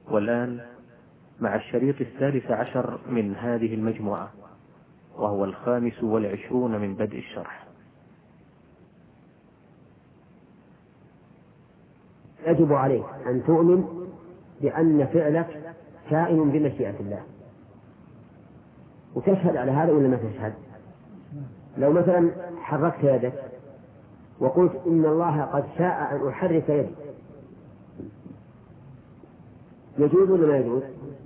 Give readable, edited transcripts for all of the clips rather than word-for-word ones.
والآن مع الشريط 13 من هذه المجموعة، وهو 25 من بدء الشرح. يجب عليك أن تؤمن بأن فعلك كائن بمشيئة الله، وتشهد على هذا ولا ما تشهد؟ لو مثلا حركت يدك وقلت إن الله قد شاء أن أحرك يدي، يجوز ولا ما يجوز؟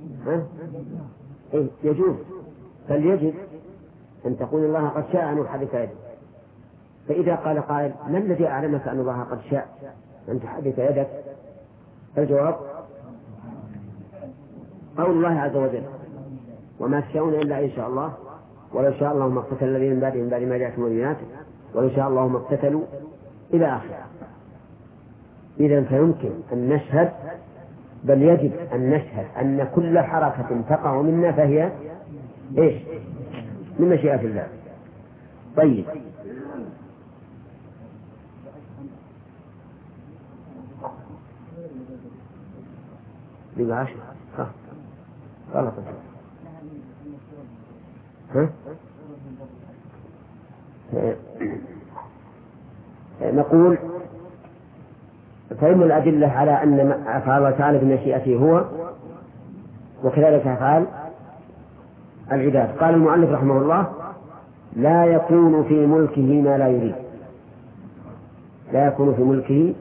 إيه يجوز، فليجب أن تقول الله قد شاء أن أحرك يدي. فإذا قال قائل ما الذي أعلمك أن الله قد شاء أن تحرك يدك؟ الجواب قول الله عز وجل وما تشاءون إلا إن شاء الله ولو شاء الله ما اقتتل الذين من بعدهم بعد ما جاءتهم البينات ولو شاء الله ما اقتتلوا إلى آخره. إذن فيمكن أن نشهد، بل يجب أن نشهد أن كل حركة تقع منا فهي إيش؟ من مشيئة الله. طيب، بقى 10 غلط. نقول فإن الأدلة على أن أفعال الله تعالى بمشيئته هو، وكذلك أفعال العباد. قال المؤلف رحمه الله لا يكون في ملكه ما لا يريد. لا يكون في ملكه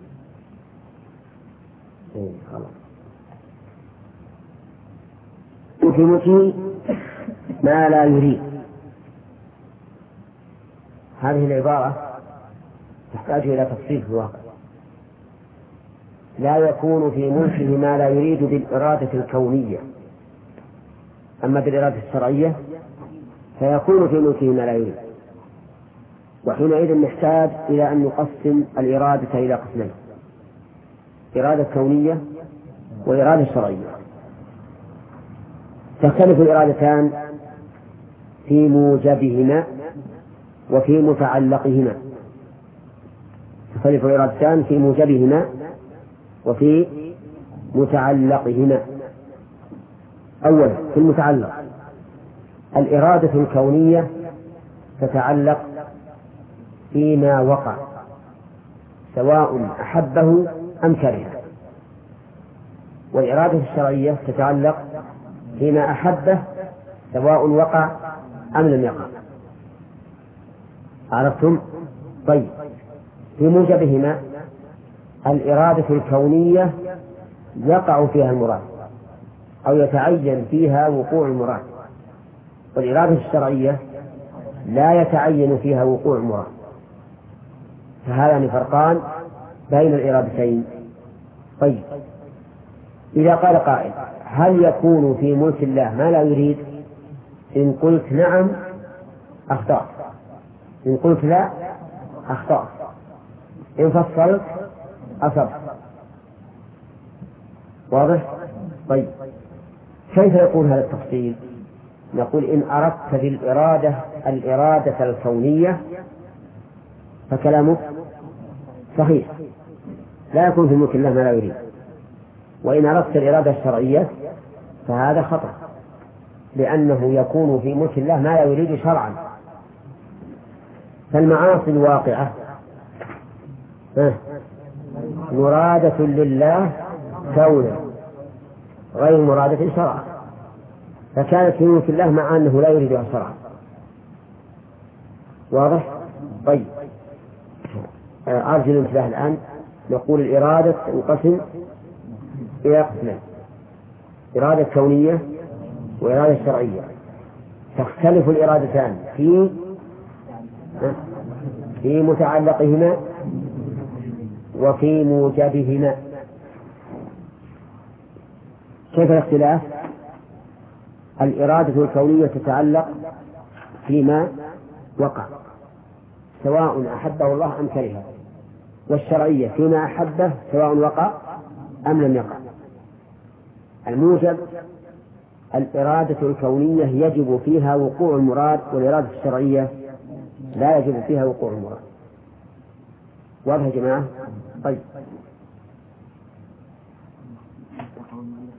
في ملكه ما لا يريد. هذه العبارة تحتاج إلى تفصيل في الواقع. لا يكون في ملكه ما لا يريد بالإرادة الكونية، أما بالإرادة الشرعية فيكون في ملكه ما لا يريد. وحينئذ نحتاج إلى أن نقسم الإرادة إلى قسمين: إرادة كونية وإرادة شرعية. تختلف الإرادتان في موجبهما وفي متعلقهما. تختلف الإرادتان في موجبهما وفي متعلقهما. أولا في المتعلق، الإرادة الكونية تتعلق فيما وقع سواء أحبه أم كرهه، والإرادة الشرعية تتعلق فيما أحبه سواء وقع أم لم يقع. عرفتم؟ طيب، في موجبهما الإرادة الكونية يقع فيها المراد أو يتعين فيها وقوع المراد، والإرادة الشرعية لا يتعين فيها وقوع المراد. فهذان فرقان بين الإرادتين. طيب، إذا قال قائل هل يكون في ملك الله ما لا يريد؟ إن قلت نعم أخطأت، إن قلت لا أخطأت، إن فصلت أصبت. واضح؟ طيب، كيف يكون هذا التفصيل؟ نقول إن أردت بالإرادة الإرادة الكونية فكلامك صحيح، لا يكون في ملك الله ما لا يريد. وإن أردت الإرادة الشرعية فهذا خطأ، لأنه يكون في ملك الله ما لا يريد شرعا. فالمعاصي الواقعة مرادة لله كونا غير مرادة شرعا، فكانت في ملك الله مع أنه لا يريدها شرعا. واضح؟ طيب، أرجو الانتباه الآن. نقول الإرادة تنقسم إلى قسمين: إرادة كونية وإرادة شرعية. تختلف الإرادتان في متعلقهما وفي موجبهما. كيف الاختلاف؟ الإرادة الكونية تتعلق فيما وقع سواء أحبه الله أم كرهه، والشرعية فيما أحبه سواء وقع أم لم يقع. الموجب الإرادة الكونية يجب فيها وقوع المراد، والإرادة الشرعية لا يجب فيها وقوع المراد. واضح يا جماعة؟ طيب،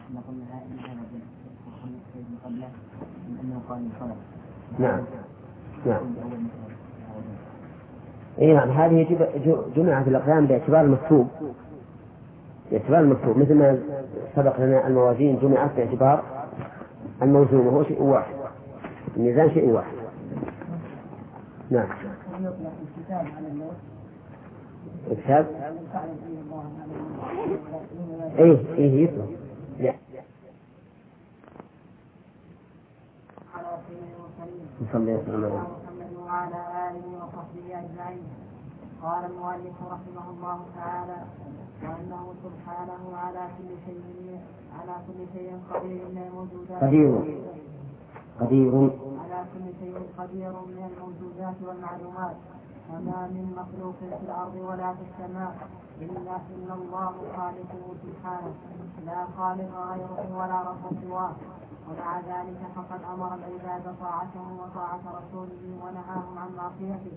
نعم نعم. إيه نعم، هذه جمعت الأقلام باعتبار المكتوب، باعتبار المكتوب، مثل ما سبق لنا الموازين جمعت باعتبار الموزون، وهو شيء واحد، الميزان شيء واحد. نعم. الكتاب إيه يطلق. صلى الله وعلى آله وصحبه أجمعين. قال المؤلف رحمه الله تعالى: وأنه سبحانه على كل شيء قدير من الموجودات على كل شيء قدير من الموجودات والمعلومات، وما من مخلوق في الأرض ولا في السماء إلا إن الله خالقه سبحانه، لا خالق غيره ولا رب سواه. ومع ذلك فقد أمر العباد طاعته وطاعة رسوله ونهاهم عن معصيته،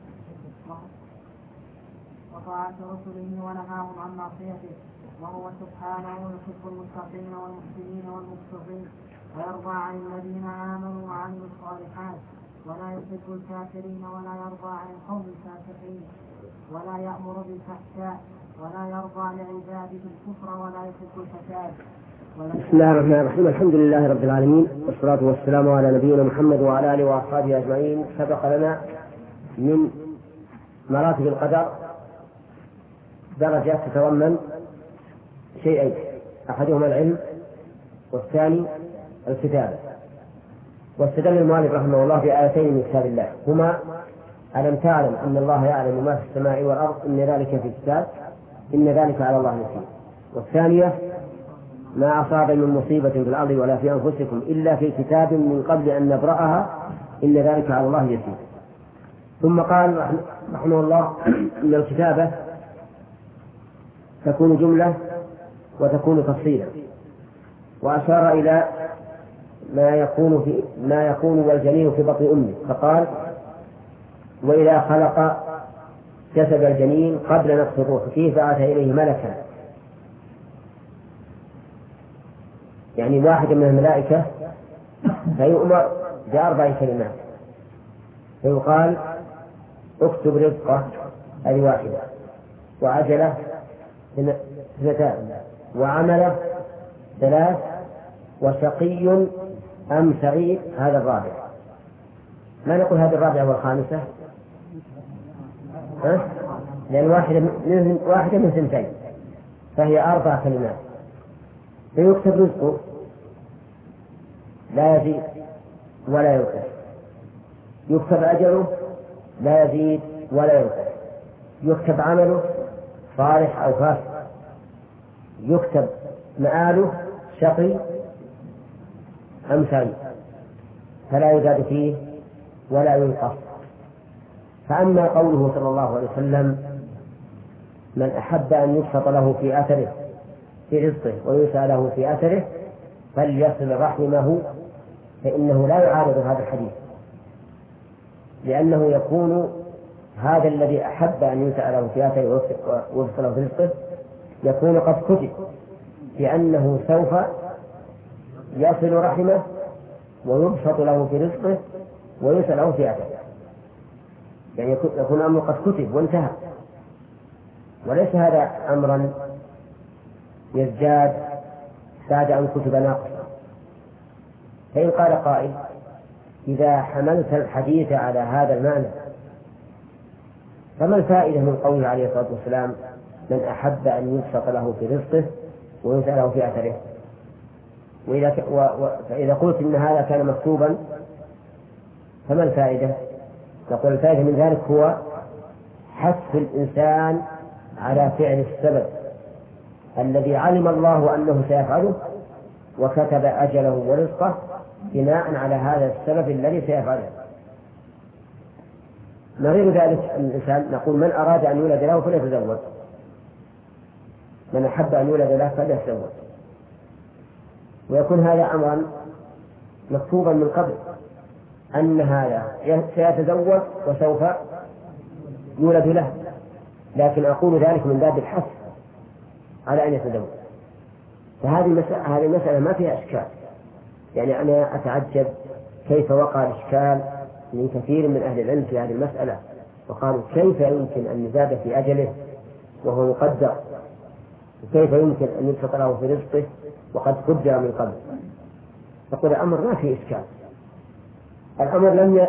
وهو سبحانه يحب المتقين والمحسنين والمقسطين، ويرضى عن الذين آمنوا وعملوا الصالحات، ولا يحب الكافرين ولا يرضى عن القوم الفاسقين، ولا يأمر بالفحشاء ولا يرضى لعباده الكفر ولا يحب الفساد. بسم الله الرحمن الرحيم. الحمد لله رب العالمين، والصلاة والسلام على نبينا محمد وعلى آله وأصحابه أجمعين. سبق لنا من مراتب القدر درجات تتضمن شيئين: أحدهما العلم والثاني الكتابة. واستدل المؤلف رحمه الله بآيتين من كتاب الله هما: ألم تعلم أن الله يعلم ما في السماء والأرض إن ذلك في كتاب إن ذلك على الله يسير. والثانية: ما أصاب من مصيبة في الأرض ولا في أنفسكم إلا في كتاب من قبل أن نبرأها إن ذلك على الله يسير. ثم قال رحمه الله إن الكتابة تكون جملة وتكون تفصيلا، وأشار إلى ما يكون والجنين في بطن أمه، فقال: وإذا خلق جسد الجنين قبل نفخ الروح فيه بعث إليه ملكا، يعني واحد من الملائكة، فيؤمر ب4 كلمات، فيقال: اكتب رزقه، هذه واحدة، وعجله 2، وعمله 3، وشقي أم سعيد، هذا الرابع. ما نقول هذه الرابعة والخامسة، لأن واحدة من 2، فهي 4 كلمات. فيكتب رزقه لا يزيد ولا ينقص، يكتب أجله لا يزيد ولا ينقص، يكتب عمله صالح أو فاسد، يكتب مآله شقي أم سعيد، فلا يزاد فيه ولا ينقص. فأما قوله صلى الله عليه وسلم: من أحب أن يبسط له في أثره في رزقه ويسأل له في أثره فليصل رحمه، فإنه لا يعارض هذا الحديث، لأنه يكون هذا الذي أحب أن يسأل له في أثره ويبسط له في رزقه يكون قد كتب بأنه سوف يصل رحمه ويبسط له في رزقه ويسأل له في أثره، يعني يكون أمر قد كتب وانتهى، وليس هذا أمرا يزداد بعد أن كتب ناقصا. فإن قال قائل: إذا حملت الحديث على هذا المعنى فما الفائدة من قوله عليه الصلاة والسلام: من أحب أن يبسط له في رزقه ويسأل له في أثره؟ فإذا قلت إن هذا كان مكتوبا فما الفائدة؟ نقول الفائدة من ذلك هو حث الإنسان على فعل السبب الذي علم الله أنه سيفعله وكتب أجله ورزقه بناء على هذا السبب الذي سيفعله. نظير ذلك الإنسان نقول: من أراد أن يولد له فليتزوج، من أحب أن يولد له فليتزوج، ويكون هذا أمرا مكتوبا من قبل أن هذا سيتزوج وسوف يولد له، لكن أقول ذلك من باب الحث على أن يتزوج. هذه المسألة ما فيها إشكال. يعني أنا أتعجب كيف وقع الإشكال من كثير من أهل العلم في هذه المسألة، وقالوا كيف يمكن أن يزاد في أجله وهو مقدر، وكيف يمكن أن يبسط له في رزقه وقد قدر من قبل. فقل الأمر ما فيه إشكال، الأمر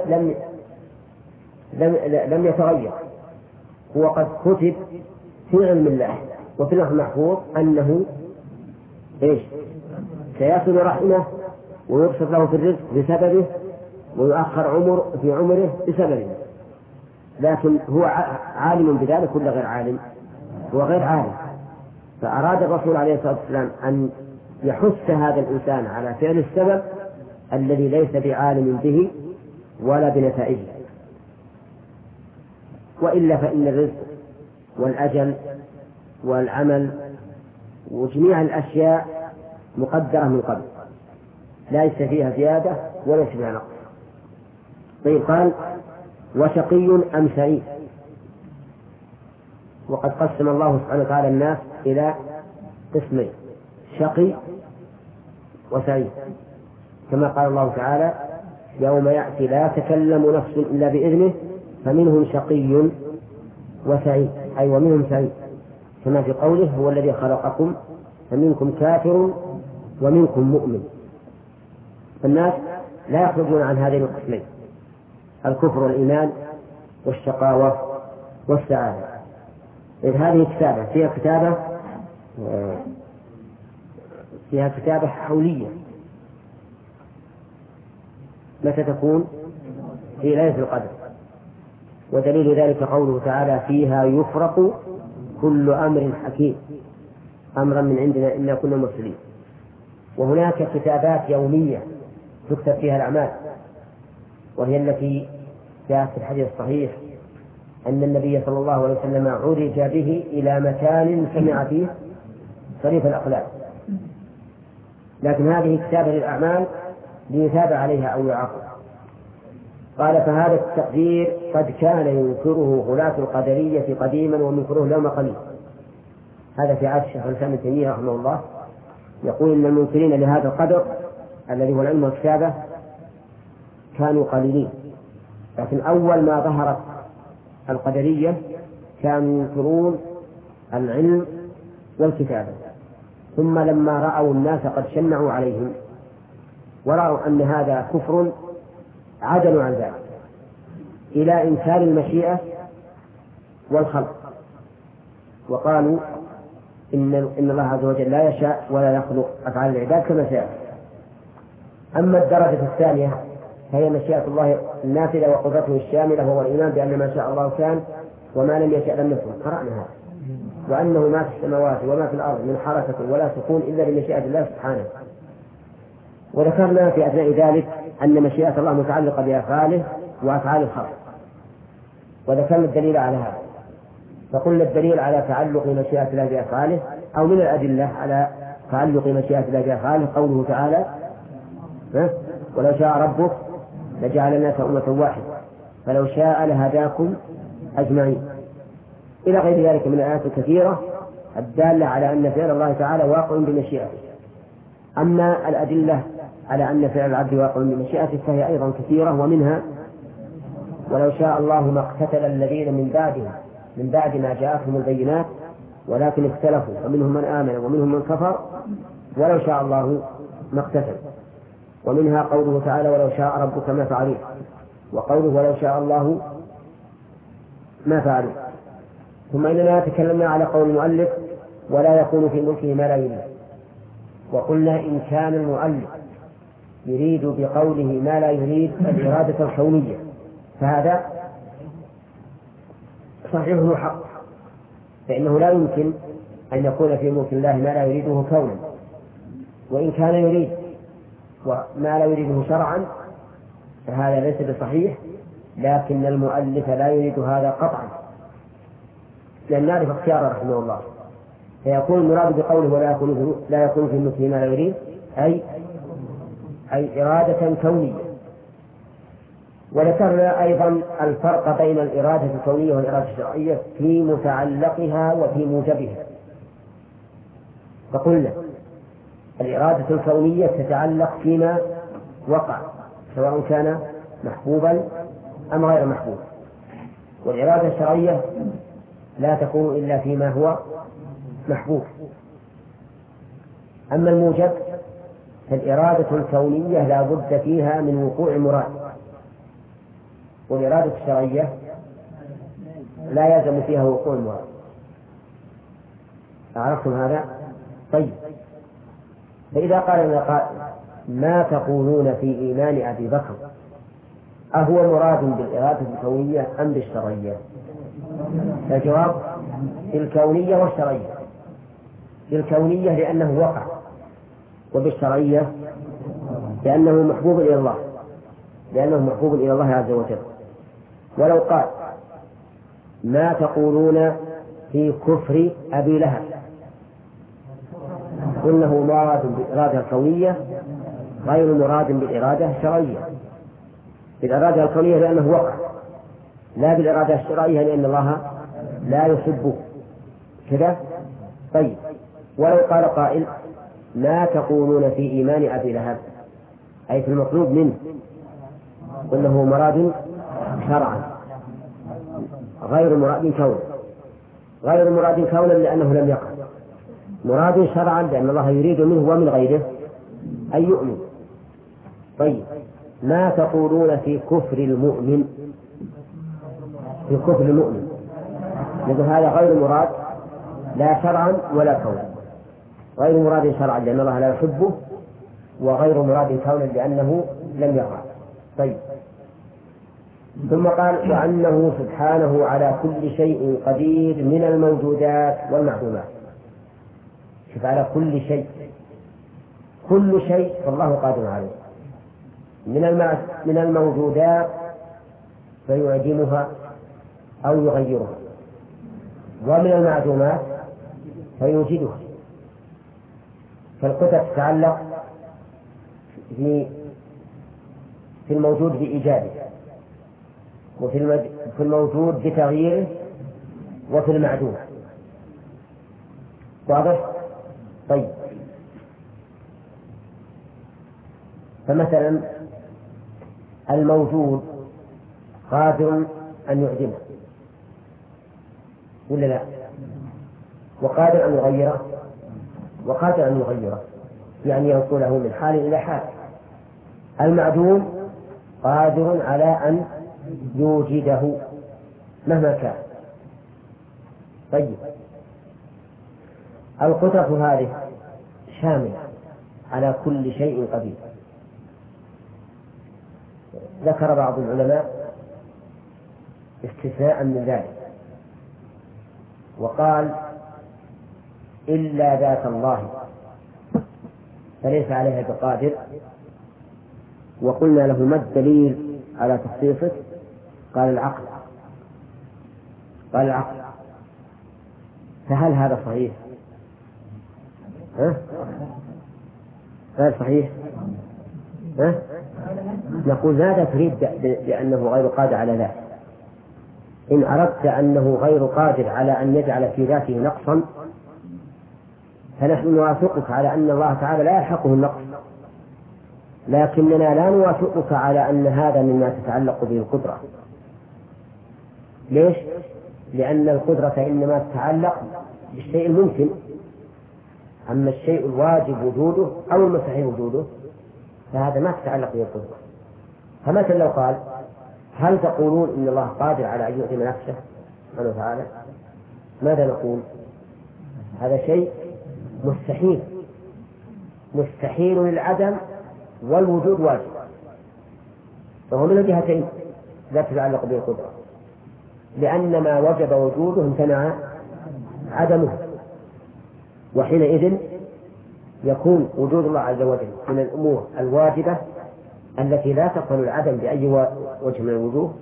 لم يتغير، هو قد كتب في علم الله وفي اللوح المحفوظ أنه سيصل رحمه ويبسط له في الرزق بسببه ويؤخر في عمره بسببه، لكن هو عالم بذلك ولا غير عالم؟ هو غير عالم. فأراد الرسول عليه الصلاة والسلام أن يحث هذا الإنسان على فعل السبب الذي ليس بعالم به ولا بنتائجه، وإلا فإن الرزق والأجل والعمل وجميع الأشياء مقدرة من قبل، ليس فيها زيادة وليس فيها نقص. طيب قال وشقي أم سعيد، وقد قسم الله سبحانه وتعالى الناس إلى قسمين، شقي وسعيد، كما قال الله تعالى يوم يأتي لا تكلم نفس إلا بإذنه فمنهم شقي وسعيد، أي ومنهم سعيد، كما في قوله هو الذي خلقكم فمنكم كافر ومنكم مؤمن. فالناس لا يخرجون عن هذين القسمين، الكفر والإيمان والشقاوة والسعادة. إذ هذه كتابة فيها كتابة حولية، متى تكون؟ في ليلة القدر، ودليل ذلك قوله تعالى فيها يفرق كل أمر حكيم أمرا من عندنا إنا كنا مرسلين. وهناك كتابات يومية تكتب فيها الأعمال، وهي التي جاءت في الحديث الصحيح أن النبي صلى الله عليه وسلم عرج به إلى مكان سمع فيه صريف الأقلام، لكن هذه كتابة للأعمال ليثاب عليها أو يعاقب. قال فهذا التقدير قد كان ينكره غلاة القدرية قديما ومنكره اليوم قليل. هذا في عهد شيخ الإسلام ابن تيمية رحمه الله، يقول إن المنكرين لهذا القدر الذي هو العلم والكتابة كانوا قليلين، لكن أول ما ظهرت القدرية كانوا ينكرون العلم والكتابة، ثم لما رأوا الناس قد شنعوا عليهم ورأوا أن هذا كفر عدلوا عن ذلك إلى إنكار المشيئة والخلق، وقالوا إن الله عز وجل لا يشاء ولا يخلق أفعال العباد كما شاء. أما الدرجة الثانية فهي مشيئة الله النافذة وقدرته الشاملة، وهو الإيمان بأن ما شاء الله كان وما لم يشاء لم يكن، قرأنا هذا، وأنه ما في السماوات وما في الأرض من حركة ولا سكون إلا بمشيئة الله سبحانه. وذكرنا في أثناء ذلك أن مشيئة الله متعلقة بأفعاله وأفعال الخلق، وذكرنا الدليل على هذا، فقلنا الدليل على تعلق مشيئة الله بأفعاله أو من الأدلة على تعلق مشيئة الله بأفعاله قوله تعالى ولو شاء ربك لجعل الناس أمة واحدة فلو شاء لهداكم أجمعين، إلى غير ذلك من الآيات الكثيرة الدالة على أن فعل الله تعالى واقع بمشيئته. أما الأدلة على أن فعل العبد واقع بمشيئته فهي أيضا كثيرة، ومنها ولو شاء الله ما اقتتل الذين من بعد ما جاءتهم البينات ولكن اختلفوا فمنهم من آمن ومنهم من كفر ولو شاء الله ما اقتتل. ومنها قوله تعالى ولو شاء ربك ما فعلوه، وقوله ولو شاء الله ما فعلوه. ثم إننا تكلمنا على قول المؤلف ولا يكون في ملكه ما لا يريد، وقلنا إن كان المؤلف يريد بقوله ما لا يريد الإرادة الكونية فهذا صحيح وحق، فإنه لا يمكن أن يكون في ملك الله ما لا يريده كونا، وإن كان يريد وما لا يريده شرعا فهذا ليس بصحيح، لكن المؤلف لا يريد هذا قطعا، لأن نعرف اختياره رحمه الله، فيكون المراد بقوله لا يكون في ملكه ما لا يريد أي إرادة كونية. وذكرنا أيضا الفرق بين الإرادة الكونية والإرادة الشرعية في متعلقها وفي موجبها، فقلنا الإرادة الكونية تتعلق فيما وقع سواء كان محبوبا أم غير محبوب، والإرادة الشرعية لا تكون إلا فيما هو محبوب. أما الموجب فالإرادة الكونية لا بد فيها من وقوع مراد، والإرادة الشرعية لا يلزم فيها وقوع مراد. أعرفتم هذا؟ طيب، فإذا قال ما تقولون في إيمان أبي بكر أهو مراد بالإرادة الكونية أم بالشرعية؟ الجواب بالكونية والشرعية. بالكونية لأنه وقع، وبالشرعية لأنه محبوب إلى الله، لأنه محبوب إلى الله عز وجل. ولو قال ما تقولون في كفر أبي لهب إنه مراد بالإرادة الكونية غير مراد بالإرادة الشرعية. بالإرادة الكونية لأنه وقع، لا بالإرادة الشرعية لأن الله لا يحبه كذا. طيب، ولو قال قائل ما تقولون في إيمان أبي لهب أي في المطلوب منه إنه مراد شرعا غير مراد كونا، غير مراد كونا لأنه لم يقع، مراد شرعا لأن الله يريد منه ومن غيره أن يؤمن. طيب، ما تقولون في كفر المؤمن، في كفر المؤمن، لأن هذا غير مراد لا شرعا ولا كونا، غير مراد شرعا لأن الله لا يحبه، وغير مراد كونا لأنه لم يقع. طيب، ثم قال وأنه سبحانه على كل شيء قدير من الموجودات والمعلومات. شوف، على كل شيء، كل شيء فالله قادر عليه، من الموجودات فيعدمها أو يغيرها، ومن المعدومات فيوجدها. فالقدرة تتعلق في الموجود بإيجاده، وفي الموجود بتغييره، وفي المعدوم. واضح؟ طيب، فمثلا الموجود قادر أن يعدمه ولا لا؟ وقادر أن يغيره، وقادر أن يغيره يعني ينقله من حال إلى حال. المعدوم قادر على أن يوجده مهما كان. طيب، القدرة هذه شاملة على كل شيء قدير. ذكر بعض العلماء استثناء من ذلك وقال إلا ذات الله فليس عليها بقادر، وقلنا له ما الدليل على تخصيصه؟ قال العقل. قال العقل. فهل هذا صحيح؟ هل صحيح؟ نقول ماذا تريد بأنه غير قادر على ذلك؟ إن أردت أنه غير قادر على أن يجعل في ذاته نقصا فنحن نوافقك على أن الله تعالى لا يلحقه النقص، لكننا لا نوافقك على أن هذا مما تتعلق به القدرة. ليش؟ لأن القدرة إنما تتعلق بالشيء الممكن، أما الشيء الواجب وجوده أو المستحيل وجوده فهذا ما تتعلق به القدرة. فمثلا لو قال هل تقولون إن الله قادر على أن يعدم نفسه سبحانه وتعالى؟ ماذا نقول؟ هذا شيء مستحيل، مستحيل للعدم والوجود واجب، فهو من الجهتين لا تتعلق به القدرة، لأن ما وجب وجوده امتنع عدمه، وحينئذ يكون وجود الله عز وجل من الأمور الواجبة التي لا تقبل العدم بأي وجه من الوجوه،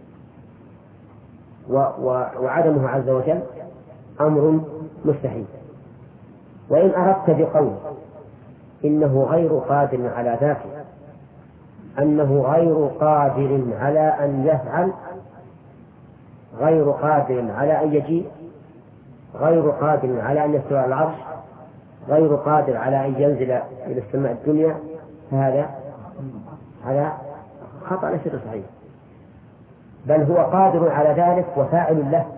وعدمه عز وجل أمر مستحيل. وإن أردت بقول إنه غير قادر على ذاته أنه غير قادر على أن يفعل، غير قادر على أن يجيء، غير قادر على أن يستوى على العرش، غير قادر على أن ينزل إلى السماء الدنيا فهذا خطأ ليس صحيح، بل هو قادر على ذلك وفاعل له.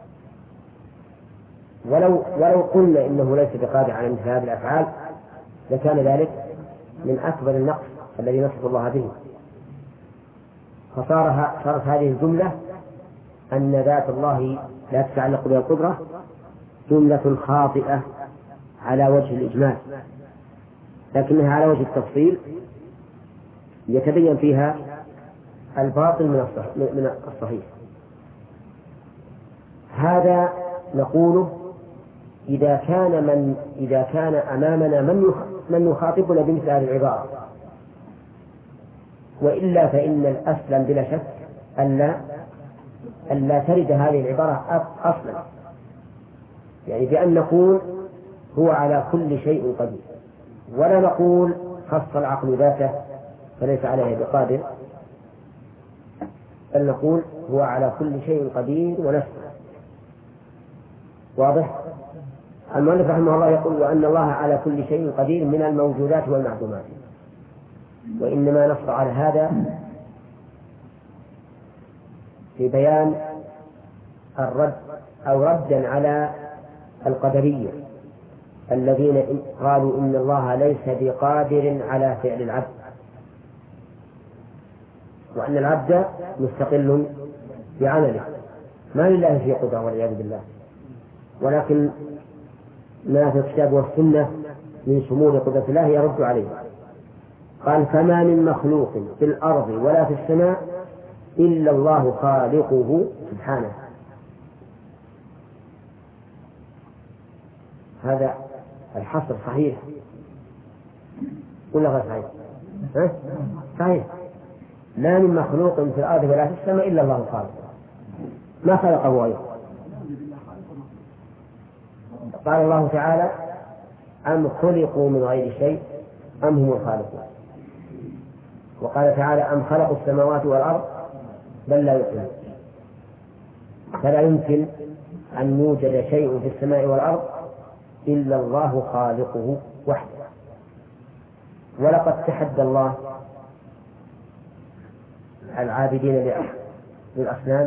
ولو قلنا إنه ليس بقادر على مثل هذه الأفعال لكان ذلك من أكبر النقص الذي نصف الله به. صارت هذه الجملة أن ذات الله لا تتعلق بها القدرة جملة خاطئة على وجه الإجمال، لكنها على وجه التفصيل يتبين فيها الباطل من الصحيح. هذا نقوله إذا كان أمامنا من يخاطبنا بمثل هذه العبارة، وإلا فإن الأسلم بلا شك ألا ترد هذه العبارة أصلا، يعني بأن نقول هو على كل شيء قدير، ولا نقول خص العقل ذاته فليس عليه بقادر، بل نقول هو على كل شيء قدير ونفسه. واضح؟ المؤلف رحمه الله يقول وأن الله على كل شيء قدير من الموجودات والمعدومات، وإنما نص على هذا في بيان الرد أو ردا على القدرية الذين قالوا إن الله ليس بقادر على فعل العبد، وأن العبد مستقل بعمله ما لله في قدرة والعياذ بالله. ولكن ما في الكتاب والسنة من شمول قدرة الله يرد عليه. قال فما من مخلوق في الأرض ولا في السماء إلا الله خالقه سبحانه. هذا الحصر صحيح ولا غير صحيح؟ صحيح. ما من مخلوق في الأرض ولا في السماء إلا الله خالقه، ما خلقه غيره. قال الله تعالى أم خلقوا من غير شيء أم هم الخالقون. وقال تعالى أم خلقوا السماوات والأرض بل لا يؤمنون. فلا يمكن أن يوجد شيء في السماء والأرض إلا الله خالقه وحده. ولقد تحدى الله العابدين للأصنام،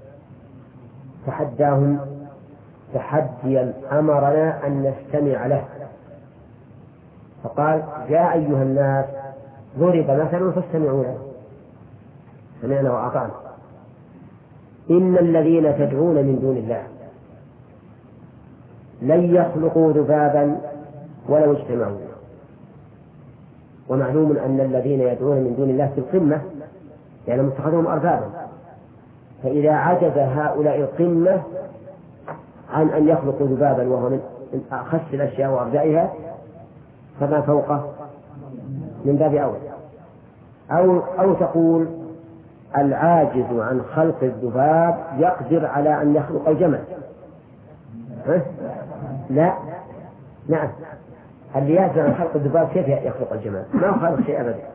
تحداهم تحديا أمرنا أن نستمع له، فقال يا أيها الناس ضرب مثل فاستمعوا له، سمعنا وأطعنا. إن الذين تدعون من دون الله لن يخلقوا ذبابا ولو اجتمعوا. ومعلوم أن الذين يدعون من دون الله في القمة يعني متخذهم أربابا، فإذا عجز هؤلاء القمة عن أن يخلقوا ذبابا وهو من أخس الأشياء وأرجائها فما فوقه من باب أول. أو تقول العاجز عن خلق الذباب يقدر على أن يخلق الجمل. لا، نعم، اللي يعجز عن خلق الذباب كيف يخلق الجمل؟ ما هو خالق شيء أبدا.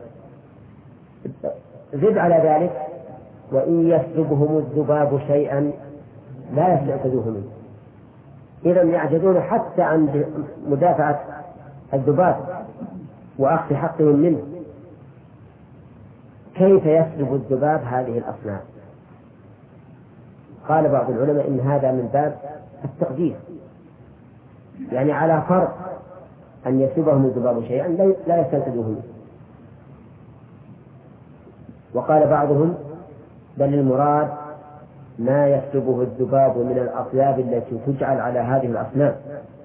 زد على ذلك وإن يسلبهم الذباب شيئا لا يستنقذوه منه. إذا يعجزون حتى عن مدافعة الذباب وأخذ حقهم منه. كيف يسلب الذباب هذه الأصنام؟ قال بعض العلماء إن هذا من باب التقدير، يعني على فرض أن يسلبهم الذباب شيئا لا يستنقذوه منه. وقال بعضهم بل المراد ما يسلبه الذباب من الأطياب التي تجعل على هذه الأصنام.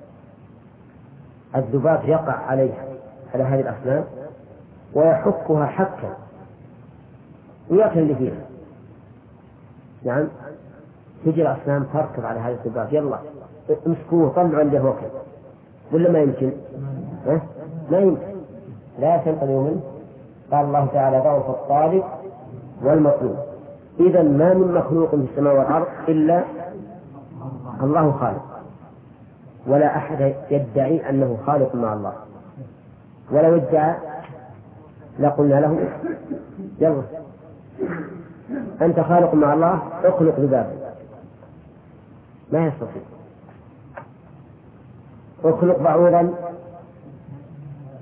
الذباب يقع على هذه الأصنام ويحكها حكا ويأكل اللي فيها. نعم، تجي الأصنام تركب على هذا الذباب، يلا امسكوه طلعوا عنده وكل، ولا ما يمكن؟ ما يمكن، لا يستنقذوا منه. قال الله تعالى ضعف الطالب والمطلوب. إذا ما من مخلوق في السماء والأرض إلا الله خالق، ولا أحد يدعي أنه خالق مع الله. ولو ادعى لقلنا له يلا أنت خالق مع الله اخلق ذبابا، ما يستطيع. اخلق بعوضا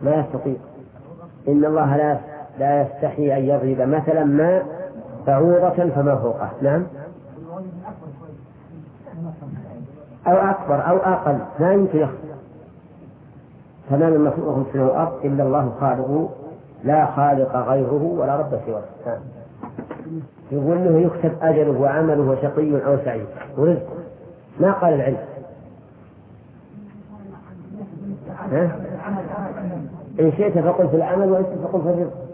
ما يستطيع. إن الله لا يستحي أن يضرب مثلا ما بعوضة فما فوقه. نعم، أو أكبر أو أقل ما يمكن يخطئ. فما من مخلوق في الأرض إلا الله خالقه، لا خالق غيره ولا رب سواه. يقول له يكتب أجله وعمله وشقي أو سعيد ورزقه، ما قال العلم. إن شئت فقل في العمل وإن شئت فقل في الرزق.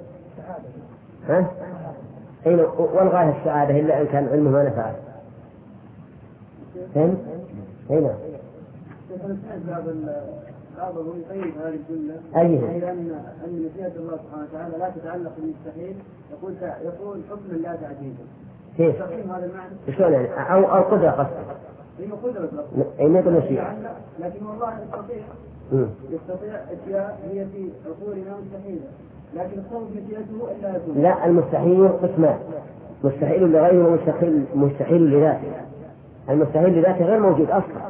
والغاية السعادة إلا إن كان علمه ما نفعه. فهمت؟ هنا بعضهم يقيد هذه الجملة أيها أن مشيئة الله سبحانه وتعالى لا تتعلق بالمستحيل، يقول حكم لا تعجيزه. كيف؟ هذا المعنى. شلون يعني؟ أو قدرة قصدك؟ هي قدرة أي نقول مشيئة. لكن والله يستطيع أشياء هي في عقولنا مستحيلة، لكن الصوت مشيئته إلا يكون. لا، المستحيل قسمان: مستحيل لغيره ومستحيل لذاته. المستحيل لذاته غير موجود أصلا،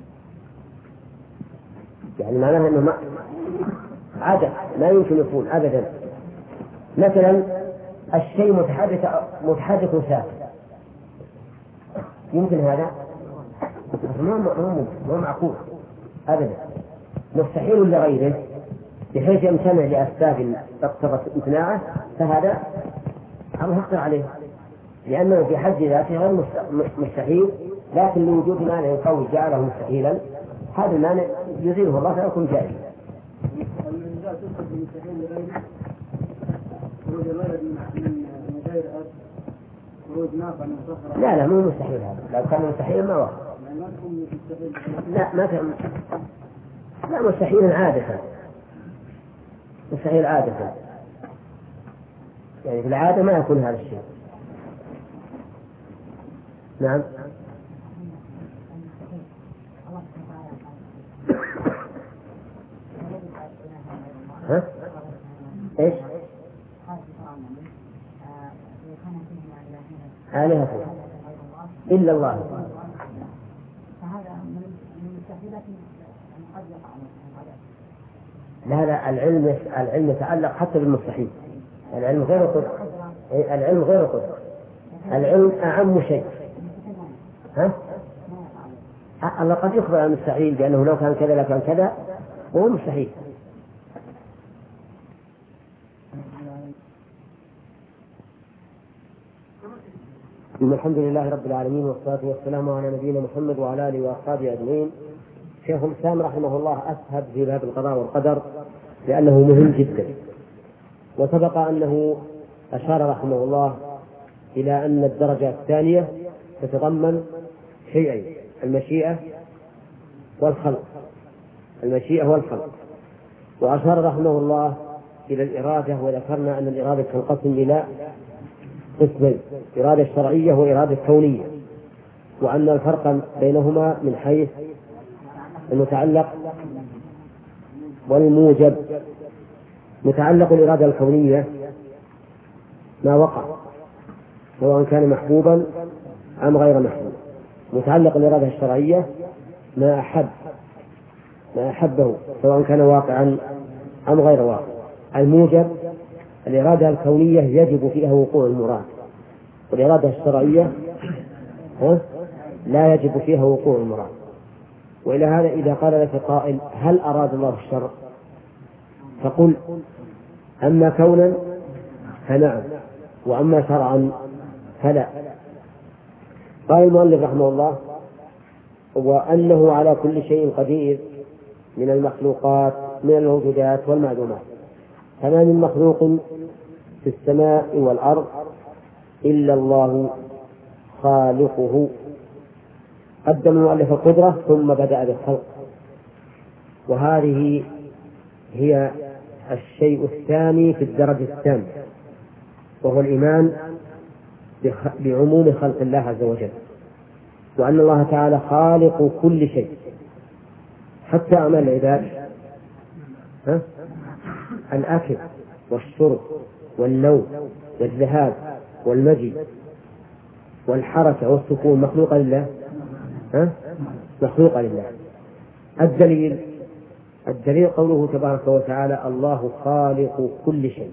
يعني معناها أنه عدم ما يمكن يكون أبدا. مثلا الشيء متحرك ساكن، يمكن هذا؟ مو معقول أبدا. مستحيل لغيره بحيث يمتنع لأسباب اقتضت امتناعه، فهذا الله يقدر عليه، لأنه في حد ذاته غير مستحيل، لكن لوجود مانع قوي جعله مستحيلا، هذا المانع يزيله الله فيكون جائزا. لا مو مستحيل هذا، لو كان مستحيل ما وقع. لا ما كان. لا، مستحيل عادة، مستحيل عادة، يعني في العادة ما يكون هذا الشيء. نعم. ها؟ إيش؟ آلهة إلا الله. لا، العلم يتعلق حتى بالمستحيل. العلم غير قدرة. العلم غير قدرة. العلم أعم شيء. الله قد يخبر عن المستحيل بأنه لو كان كذا لكان كذا، وهو مستحيل. الحمد لله رب العالمين، والصلاة والسلام على نبينا محمد وعلى آله وأصحابه أجمعين. شيخ الإسلام رحمه الله أسهب في باب القضاء والقدر لأنه مهم جدا، وسبق أنه أشار رحمه الله إلى أن الدرجة الثانية تتضمن شيئين: المشيئة والخلق. المشيئة والخلق. وأشار رحمه الله إلى الإرادة، وذكرنا أن الإرادة تنقسم إلى قسمين: إرادة شرعية وإرادة كونية، وأن الفرق بينهما من حيث المتعلق والموجب. متعلق الإرادة الكونية ما وقع سواء كان محبوبا أم غير محبوب. متعلق الإرادة الشرعية ما أحبه سواء كان واقعا أم غير واقع. الموجب الإرادة الكونية يجب فيها وقوع المراد، والإرادة الشرعية لا يجب فيها وقوع المراد. وإلى هذا إذا قال لك قائل: هل أراد الله الشر؟ فقل: أما كونا فنعم، وأما شرعا فلا. قال المؤلف رحمه الله: وأنه على كل شيء قدير من المخلوقات من الموجودات والمعلومات، فما من مخلوق في السماء والأرض إلا الله خالقه. قدم المؤلف القدرة ثم بدأ بالخلق، وهذه هي الشيء الثاني في الدرجة الثانية، وهو الإيمان بعموم خلق الله عز وجل، وأن الله تعالى خالق كل شيء حتى أعمال العباد، الأكل والشرب والنوم والذهاب والمجيء والحركة والسكون مخلوقة لله. مخلوقة لله. الدليل الدليل قوله تبارك وتعالى الله خالق كل شيء،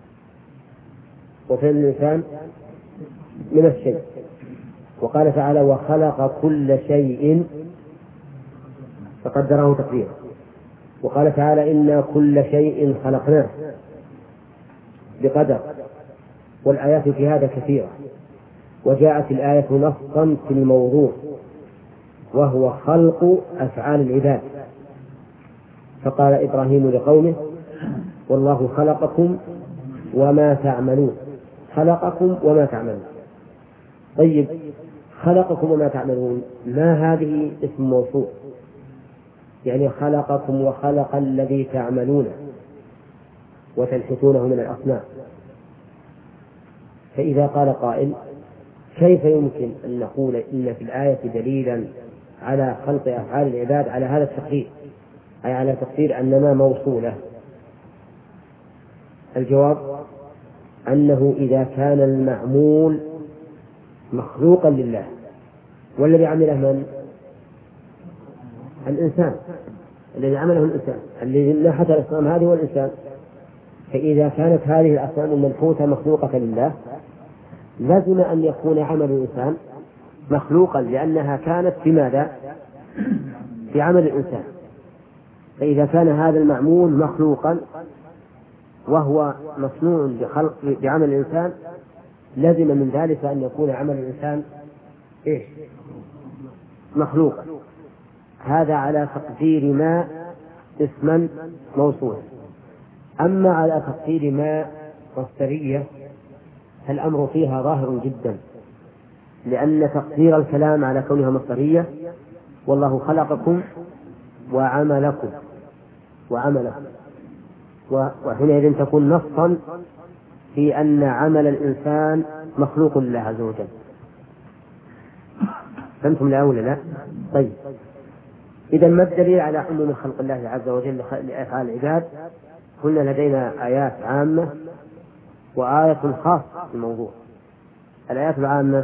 وفعل الإنسان من الشيء، وقال تعالى وخلق كل شيء فقدره تقديرا، وقال تعالى إنا كل شيء خلقناه بقدر، والآيات في هذا كثيرة، وجاءت الآية نصا في الموضوع وهو خلق أفعال العباد، فقال إبراهيم لقومه والله خلقكم وما تعملون، خلقكم وما تعملون. طيب خلقكم وما تعملون ما هذه اسم موصول، يعني خلقكم وخلق الذي تعملون وتنحتونه من الأصنام. فإذا قال قائل كيف يمكن أن نقول إن في الآية دليلا على خلق أفعال العباد على هذا التقدير، أي على تقدير أننا موصولة؟ الجواب أنه إذا كان المعمول مخلوقا لله، والذي عمله من؟ الإنسان، الذي عمله الإنسان، الذي نحت الأصنام هذه هو الإنسان. فإذا كانت هذه الأصنام المنحوتة مخلوقة لله لازم أن يكون عمل الإنسان مخلوقا، لأنها كانت في ماذا؟ في عمل الإنسان. فإذا كان هذا المعمول مخلوقا وهو مصنوع بعمل الإنسان لازم من ذلك أن يكون عمل الإنسان إيش؟ مخلوقا. هذا على تقدير ما اسما موصولا. أما على تقدير ما مصدرية فالأمر فيها ظاهر جدا، لأن تقدير الكلام على كونها مصدرية والله خلقكم وعملكم وحينئذ تكون نصا في أن عمل الإنسان مخلوق لله عز وجل. فهمتم الأولى؟ لا؟ طيب إذا ما الدليل على عموم خلق الله عز وجل لأفعال العباد؟ قلنا لدينا آيات عامة وآية خاصة في الموضوع. الآيات العامة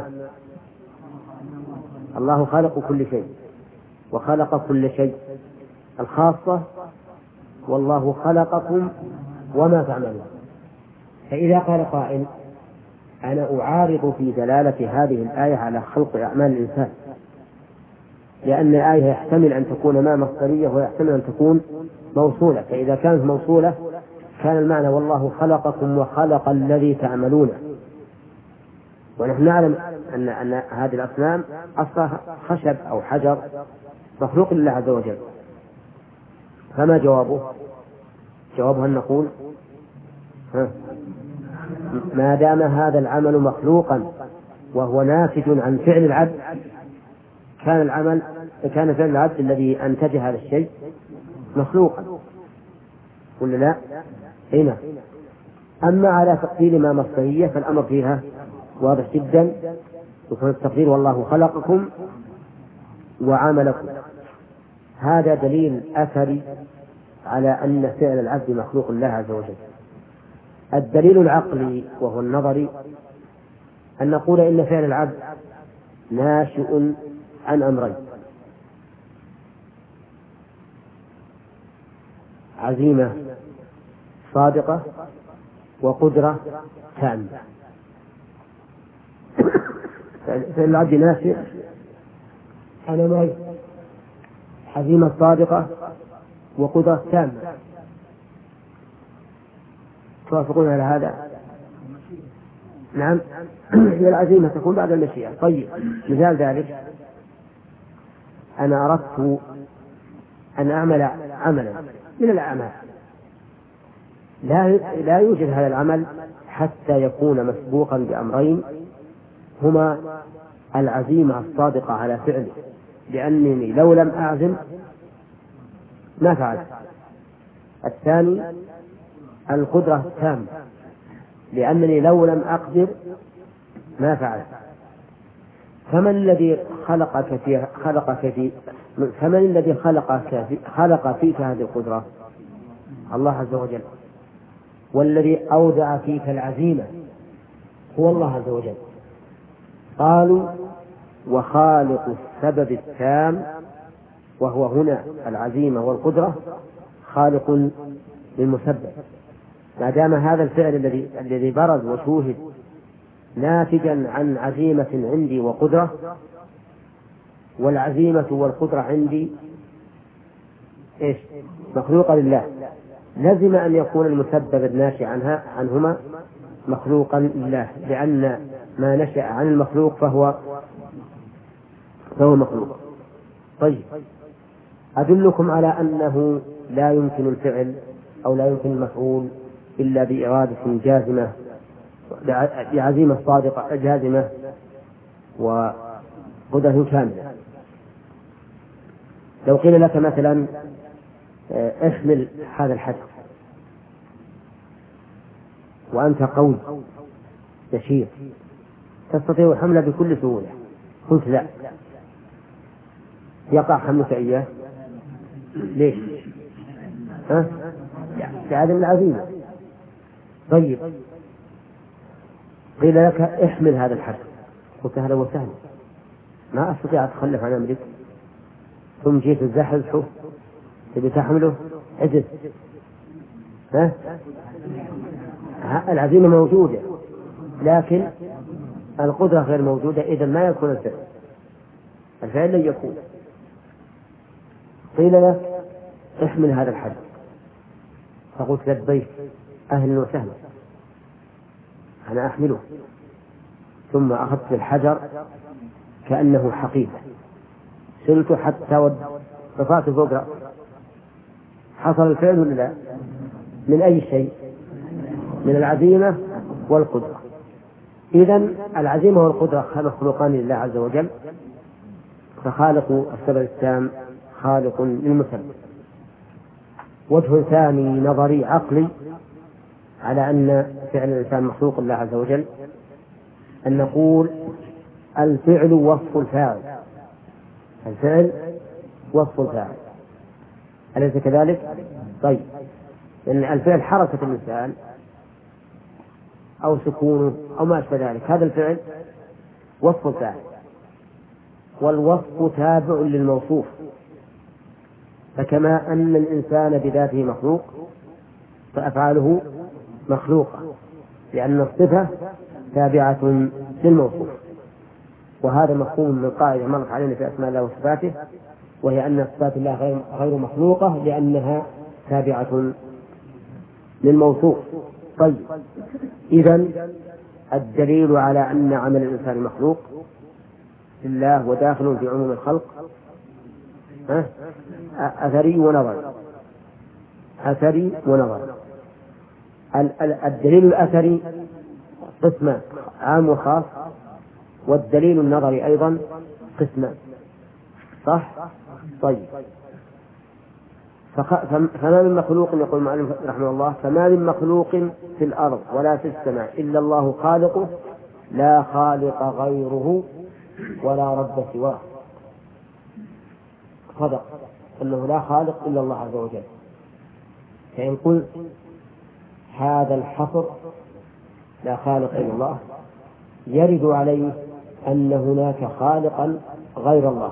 الله خالق كل شيء وخلق كل شيء. الخاصة والله خلقكم وما تعملون. فإذا قال قائل أنا أعارض في دلالة هذه الآية على خلق أعمال الإنسان، لأن الآية يحتمل أن تكون ما مصدرية ويحتمل أن تكون موصولة، فإذا كانت موصولة كان المعنى والله خلقكم وخلق الذي تعملون، ونحن نعلم أن هذه الأصنام أصلها خشب أو حجر مخلوق لله عز وجل. فما جوابه؟ جوابه أن نقول ما دام هذا العمل مخلوقا وهو ناتج عن فعل العبد كان فعل العبد الذي أنتج هذا الشيء مخلوقا، ولا لا؟ هنا. أما على تقدير ما مصدرية فالأمر فيها واضح جدا، وفي التقدير والله خلقكم وعملكم. هذا دليل أثري على أن فعل العبد مخلوق لله عز وجل. الدليل العقلي وهو النظري أن نقول إن فعل العبد ناشئ عن أمرين: عزيمة صادقة وقدرة تامة. فعل العبد ناشئ عن أمرين: عزيمة صادقة وقدرة تامة. توافقون على هذا؟ نعم. هي العزيمة تكون بعد المشيئة. طيب مثال ذلك أنا أردت أن أعمل عملا من الأعمال، لا يوجد هذا العمل حتى يكون مسبوقا بأمرين هما العزيمة الصادقة على فعله، لأنني لو لم أعزم ما فعلت. الثاني القدرة التامة، لأنني لو لم أقدر ما فعلت. فمن الذي خلق فيك هذه القدرة؟ الله عز وجل. والذي أودع فيك العزيمة هو الله عز وجل. قالوا وخالق السبب التام وهو هنا العزيمة والقدرة خالق للمسبب، ما دام هذا الفعل الذي برز وشوهد ناتجا عن عزيمة عندي وقدرة، والعزيمة والقدرة عندي مخلوقة لله، لازم أن يكون المسبب الناشئ عنهما مخلوقا لله، لأن ما نشأ عن المخلوق فهو مخلوق. طيب، أدلكم على أنه لا يمكن الفعل أو لا يمكن المفعول إلا بإرادة جازمة، بعزيمة صادقة جازمة وقدرة كاملة. لو قيل لك مثلا احمل هذا الحدث وأنت قوي نشيط تستطيع حمله بكل سهولة، قلت لا، يقع حملك إياه. ليش؟ لعدم العزيمة. طيب، قيل لك احمل هذا الحدث، قلت هذا وسهل، ما أستطيع أتخلف عن أمرك، ثم جيت الزحف تبي تحمله، عجز. العزيمة موجودة لكن القدرة غير موجودة، إذا ما يكون الفعل لن يكون. قيل لك احمل هذا الحدث، فقلت لبيك أهلا وسهلا، أنا أحمله، ثم أخذت الحجر كأنه حقيقة، شلته حتى رفعته فوق رأسه، حصل الفعل ولا لا؟ من أي شيء؟ من العزيمة والقدرة. إذن العزيمة والقدرة مخلوقان لله عز وجل، فخالق السبب التام خالق للمسبب. وجه ثاني نظري عقلي على أن فعل الإنسان مخلوق لله عز وجل، أن نقول الفعل وصف الفاعل، الفعل وصف الفاعل، أليس كذلك؟ طيب، لأن الفعل حركة الإنسان أو سكونه أو ما أشبه ذلك، هذا الفعل وصف الفاعل، والوصف تابع للموصوف. فكما أن الإنسان بذاته مخلوق فأفعاله مخلوقة، لأن الصفة تابعة للموصوف. وهذا مفهوم من قاعدة مرت علينا في أسماء الله وصفاته، وهي أن صفات الله غير مخلوقة لأنها تابعة للموصوف. طيب، إذن الدليل على أن عمل الإنسان مخلوق لله وداخل في عموم الخلق أثري ونظري. أثري ونظري. الدليل الأثري قسمان، عام وخاص، والدليل النظري أيضا قسمان، صح؟ طيب، فما من مخلوق، يقول المؤلف رحمه الله، فما من مخلوق في الأرض ولا في السماء إلا الله خالقه، لا خالق غيره ولا رب سواه. صدق أنه لا خالق إلا الله عز وجل. فإن قلت هذا الحصر لا خالق إلا الله يرد عليه أن هناك خالقا غير الله.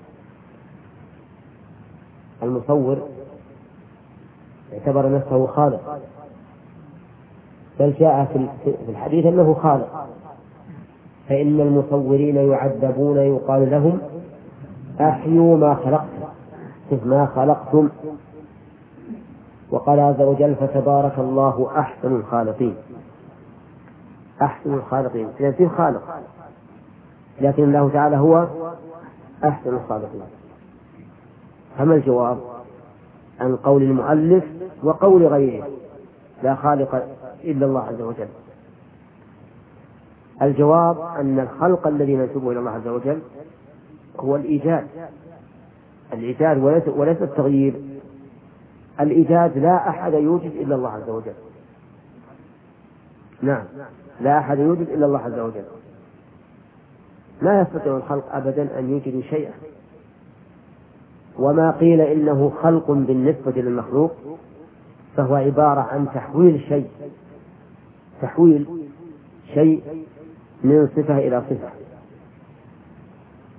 المصور اعتبر نفسه خالق، بل جاء في الحديث أنه خالق، فإن المصورين يعذبون يقال لهم أحيوا ما خلقتم، ما خلقتم. وقال عز وجل فتبارك الله أحسن الخالقين. أحسن الخالقين، إذن فيه خالق، لكن الله تعالى هو أحسن الخالقين. فما الجواب عن قول المؤلف وقول غيره لا خالق إلا الله عز وجل؟ الجواب أن الخلق الذي ننسبه إلى الله عز وجل هو الإيجاد، الإيجاد وليس التغيير. الإيجاد لا أحد يوجد إلا الله عز وجل. نعم، لا أحد يوجد إلا الله عز وجل. لا يستطيع الخلق أبدا أن يوجدوا شيئا. وما قيل إنه خلق بالنسبة للمخلوق فهو عبارة عن تحويل شيء من صفة إلى صفة.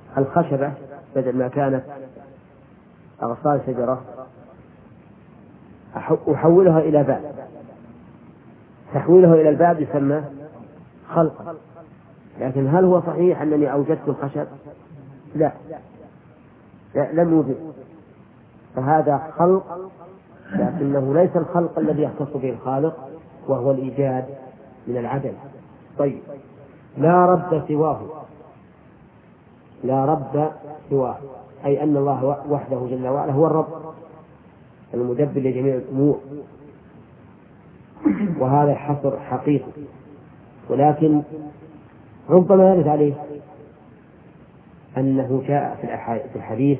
الخشبة بدل ما كانت أغصان شجرة أحولها إلى باب، تحويله إلى الباب يسمى خلقا. لكن هل هو صحيح أنني أوجدت الخشب؟ لا لم يوجد، فهذا خلق، لكنه ليس الخلق الذي يختص به الخالق وهو الإيجاد من العدم. طيب، لا رب سواه، لا رب سواه، أي أن الله وحده جل وعلا هو الرب المدبر لجميع الأمور، وهذا حصر حقيقي. ولكن ربما يرد عليه أنه جاء في الحديث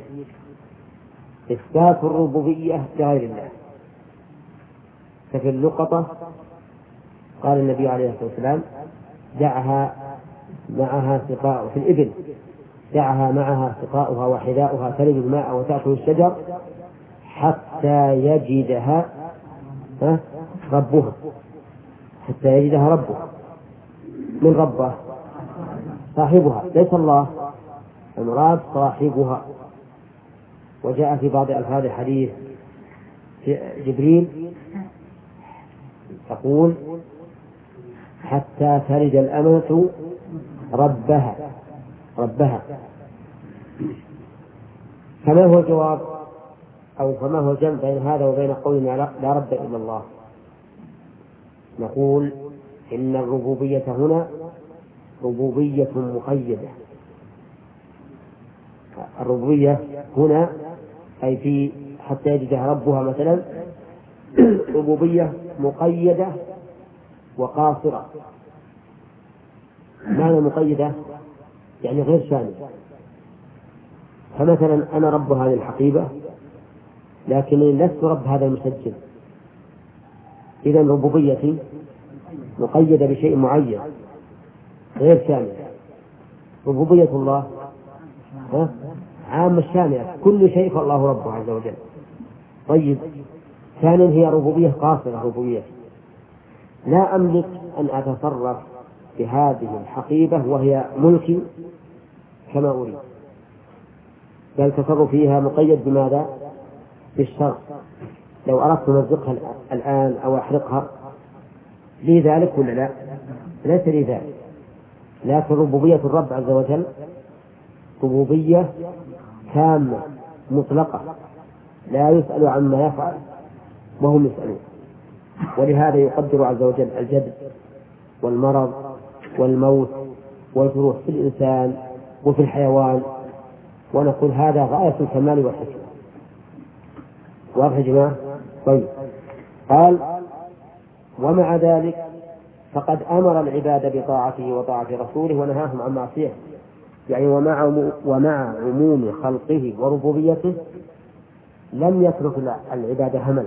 إثبات الربوبية لغير الله. ففي اللقطة قال النبي عليه الصلاة والسلام دعها معها سقاء، في الإبل دعها معها سقاؤها وحذاؤها تلد الماء وتأكل الشجر حتى يجدها ربها، حتى يجدها ربها. من ربه؟ صاحبها، ليس الله، المراد صاحبها. وجاء في بعض ألفاظ الحديث جبريل يقول حتى تلد الأمة ربها. فما هو الجواب أو فما هو الجمع بين هذا وبين قولنا لا رب إلا الله؟ نقول إن الربوبية هنا ربوبية مقيدة. الربوبية هنا أي في حتى يجدها ربها مثلا ربوبية مقيدة وقاصرة. معنى مقيدة يعني غير شاملة. فمثلا أنا رب هذه الحقيبة لكنني لست رب هذا المسجل، إذن ربوبيتي مقيدة بشيء معين غير شامل. ربوبية الله عامة شاملة، كل شيء فالله ربه عز وجل. طيب، ثانيا هي ربوبية قاصرة، ربوبية لا أملك أن أتصرف بهذه الحقيبة وهي ملكي كما أريد، بل تصرف فيها مقيد بماذا؟ بالشرع. لو أردت مزقها الآن أو أحرقها لي ذلك ولا لا؟ ليس لي ذلك. لكن ربوبية الرب عز وجل ربوبية تامة مطلقة، لا يسأل عما يفعل وهم يسألون. ولهذا يقدر عز وجل الجد والمرض والموت والجروح في الإنسان وفي الحيوان، ونقول هذا غاية الكمال والحكمة. واضح يا جماعة؟ طيب، قال ومع ذلك فقد أمر العباد بطاعته وطاعة رسوله ونهاهم عن معصيته، يعني ومع عموم خلقه وربوبيته لم يترك العباد هملا،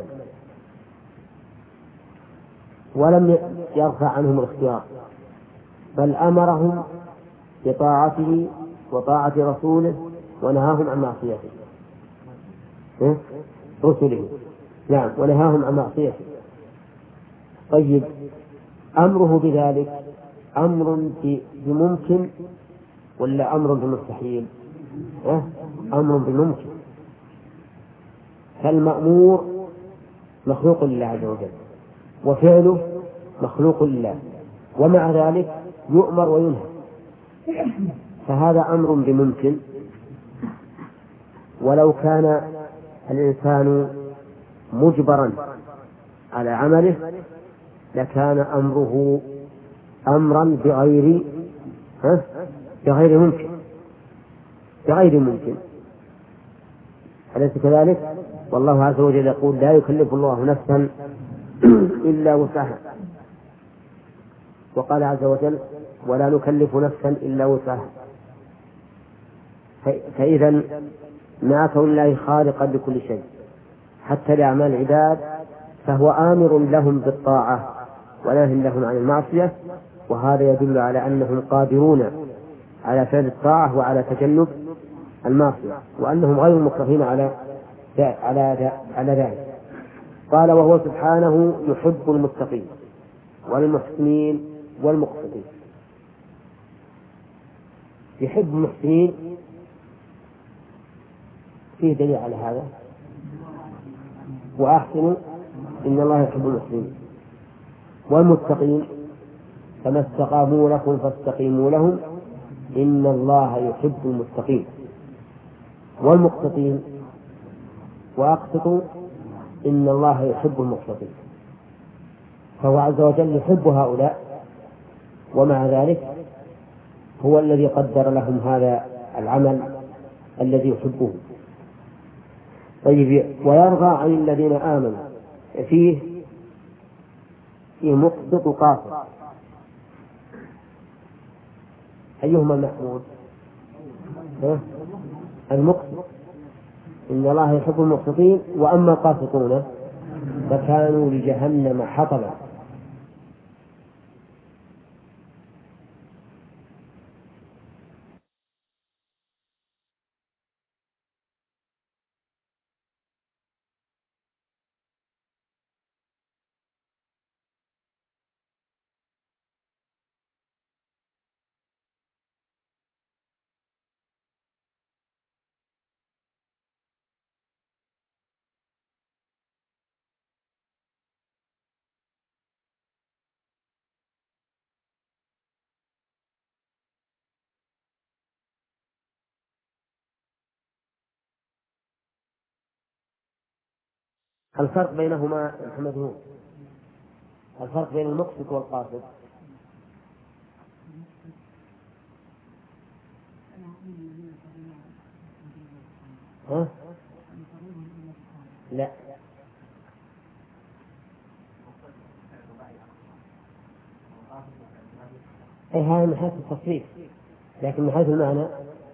ولم يرفع عنهم الاختيار، بل أمرهم بطاعته وطاعة رسوله ونهاهم عن معصيته رسله. نعم، ونهاهم عن معصيته. طيب، أمره بذلك أمر بممكن ولا أمر بمستحيل؟ أمر بممكن. فالمأمور مخلوق لله عز وجل وفعله مخلوق لله، ومع ذلك يؤمر وينهى، فهذا أمر بممكن. ولو كان الإنسان مجبرا على عمله لكان أمره أمرا بغير ممكن. أليس كذلك؟ والله عز وجل يقول لا يكلف الله نفسا إلا وسعها، وقال عز وجل ولا نكلف نفسا إلا وسعها. فإذا مع كون الله خالقا لكل شيء حتى لأعمال العباد فهو آمر لهم بالطاعة وناه لهم عن المعصية، وهذا يدل على أنهم قادرون على فعل الطاعة وعلى تجنب المعصية، وأنهم غير مكرهين على ذلك. قال وهو سبحانه يحب المتقين والمحسنين والمقسطين. يحب المحسنين فيه دليل على هذا، وأحسنوا إن الله يحب المحسنين. والمتقين فما استقاموا لكم فاستقيموا لهم إن الله يحب المتقين. والمقسطين وأقسطوا إن الله يحب المقسطين. فهو عز وجل يحب هؤلاء، ومع ذلك هو الذي قدر لهم هذا العمل الذي يحبه. طيب، ويرضى عن الذين آمنوا فيه مقسط وقاسط، أيهما المحمود؟ المقسط، إن الله يحب المقسطين. وأما القاسطون فكانوا لجهنم حطبا. الفرق بينهما محمد هو الفرق بين المقسط والقاسط. ها؟ لا، أي هذا من حيث التصريف، لكن من حيث المعنى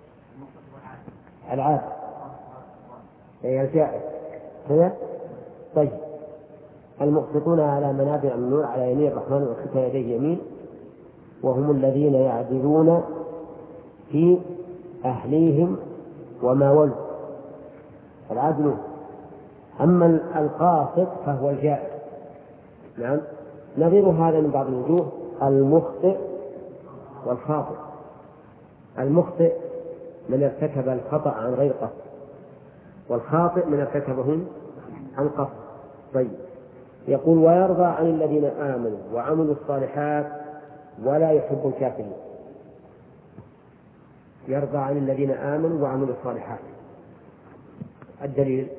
العاد أي الجائز كذا. طيب، المقسطون على منابر من نور على يمين الرحمن وكلتا يديه يمين، وهم الذين يعدلون في أهليهم وما ولوا، العدل. أما القاسط فهو الجائر. نعم، نظير هذا من بعض الوجوه المخطئ والخاطئ. المخطئ من ارتكب الخطأ عن غير قصد، والخاطئ من ارتكبه عن قصد. طيب، يقول ويرضى عن الذين آمنوا وعملوا الصالحات ولا يحب الكافرين. يرضى عن الذين آمنوا وعملوا الصالحات، الدليل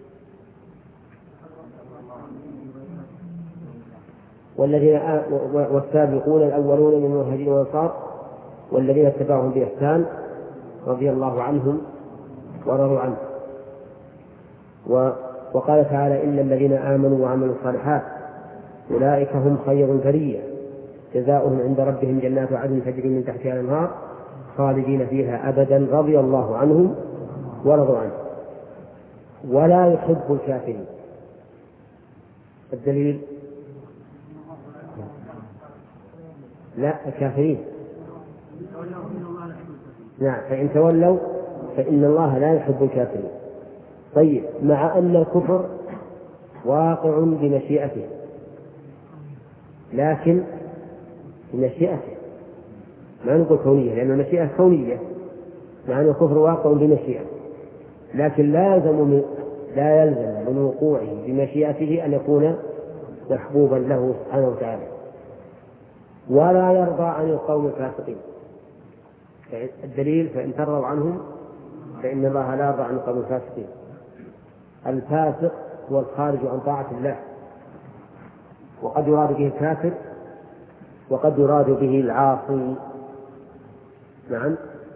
والسابقون الأولون من المهاجرين والأنصار والذين اتبعهم بإحسان رضي الله عنهم ورضوا عنه. وقال تعالى إن الذين آمنوا وعملوا الصالحات أولئك هم خير البرية جزاؤهم عند ربهم جنات عدن تجري من تحتها الأنهار خالدين فيها أبدا رضي الله عنهم ورضوا عنه ولا يحب الكافرين. الدليل لا، الكافرين. نعم، فإن تولوا فإن الله لا يحب الكافرين. طيب، مع أن الكفر واقع بمشيئته، لكن بمشيئته، ما نقول كونية لأن المشيئة كونية، مع أن الكفر واقع بمشيئته، لكن لا يلزم من وقوعه بمشيئته أن يكون محبوبا له سبحانه وتعالى. ولا يرضى عن القوم الفاسقين. الدليل فإن ترضوا عنهم فإن الله لا يرضى عن القوم الفاسقين. الفاسق هو الخارج عن طاعة الله، وقد يراد به الكافر وقد يراد به العاصي. نعم،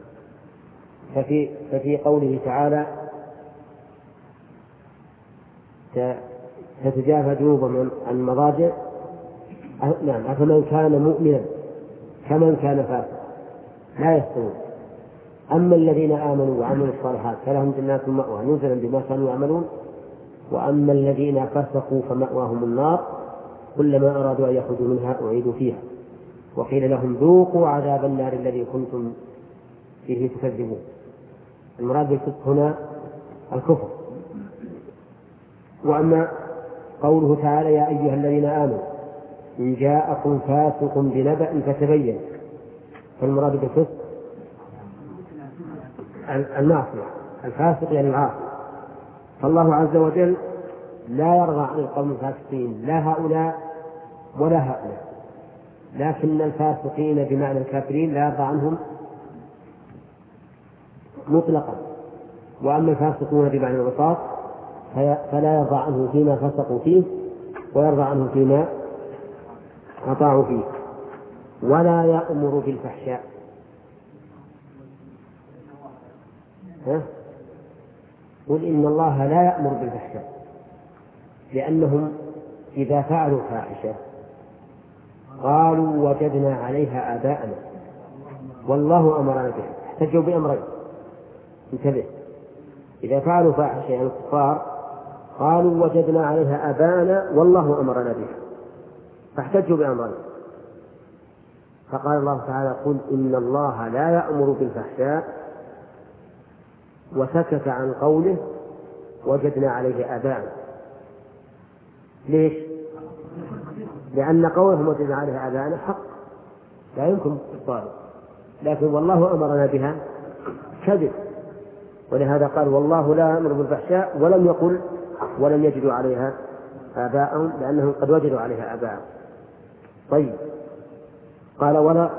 ففي قوله تعالى تتجافى جنوبهم عن المضاجع. نعم، أفمن كان مؤمنا كمن كان فاسقا لا يستوون. أما الذين آمنوا وعملوا الصالحات فلهم جنات المأوى نزلا بما كانوا يعملون، وأما الذين فسقوا فمأواهم النار كلما أرادوا أن يخرجوا منها أعيدوا فيها وقيل لهم ذوقوا عذاب النار الذي كنتم فيه تكذبون. المراد بالفسق هنا الكفر. وأما قوله تعالى يا أيها الذين آمنوا إن جاءكم فاسق بنبأ فتبين، فالمراد بالفسق المعصية، الفاسق يعني العاصي. فالله عز وجل لا يرضى عن القوم الفاسقين لا هؤلاء ولا هؤلاء، لكن الفاسقين بمعنى الكافرين لا يرضى عنهم مطلقا، وأما الفاسقون بمعنى العصاة فلا يرضى عنهم فيما فسقوا فيه ويرضى عنهم فيما أطاعوا فيه. ولا يأمر بالفحشاء. قل إن الله لا يأمر بالفحشاء، لأنهم إذا فعلوا فاحشة قالوا وجدنا عليها آباءنا والله أمرنا بها. احتجوا بأمرين، انتبه، إذا فعلوا فاحشة يعني الكفار قالوا وجدنا عليها آباءنا والله أمرنا بها، فاحتجوا بأمرين. فقال الله تعالى قل إن الله لا يأمر بالفحشاء، وسكت عن قوله وجدنا عليه آباءنا. ليش؟ لأن قولهم وجدنا عليه آباءنا حق لا يمكن الصالح، لكن والله أمرنا بها كذب، ولهذا قال والله لا يأمر بالفحشاء ولم يقل ولم يجدوا عليها آباءهم، لأنهم قد وجدوا عليها آباءهم. طيب، قال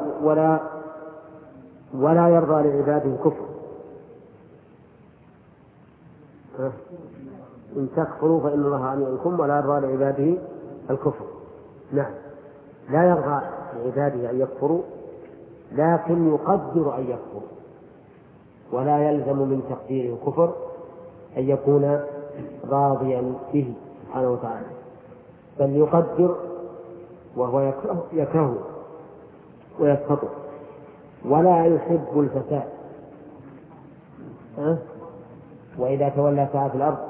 ولا يرضى لعباده الكفر، إن تكفروا فإن الله غني ولا يرضى لعباده الكفر. نعم، لا يرضى لعباده أن يكفروا، لكن يقدر أن يكفروا، ولا يلزم من تقديره الكفر أن يكون راضيا به سبحانه وتعالى، بل يقدر وهو يكره ويسخطه، ولا يحب الفساد. وإذا تولى سعى في الأرض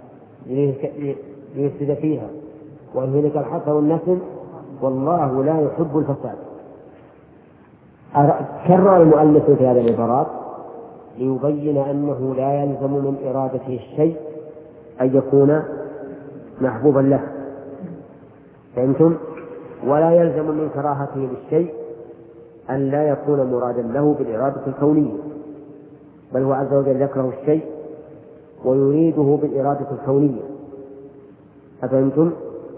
ليفسد فيها ويهلك الحرث والنسل والله لا يحب الفساد. كرر المؤلف في هذه العبارات ليبين أنه لا يلزم من إرادته الشيء أن يكون محبوبا له، فهمتم؟ ولا يلزم من كراهته للشيء أن لا يكون مرادا له بالإرادة الكونية، بل هو عز وجل يكره الشيء ويريده بالإرادة الكونية، أفهمتم؟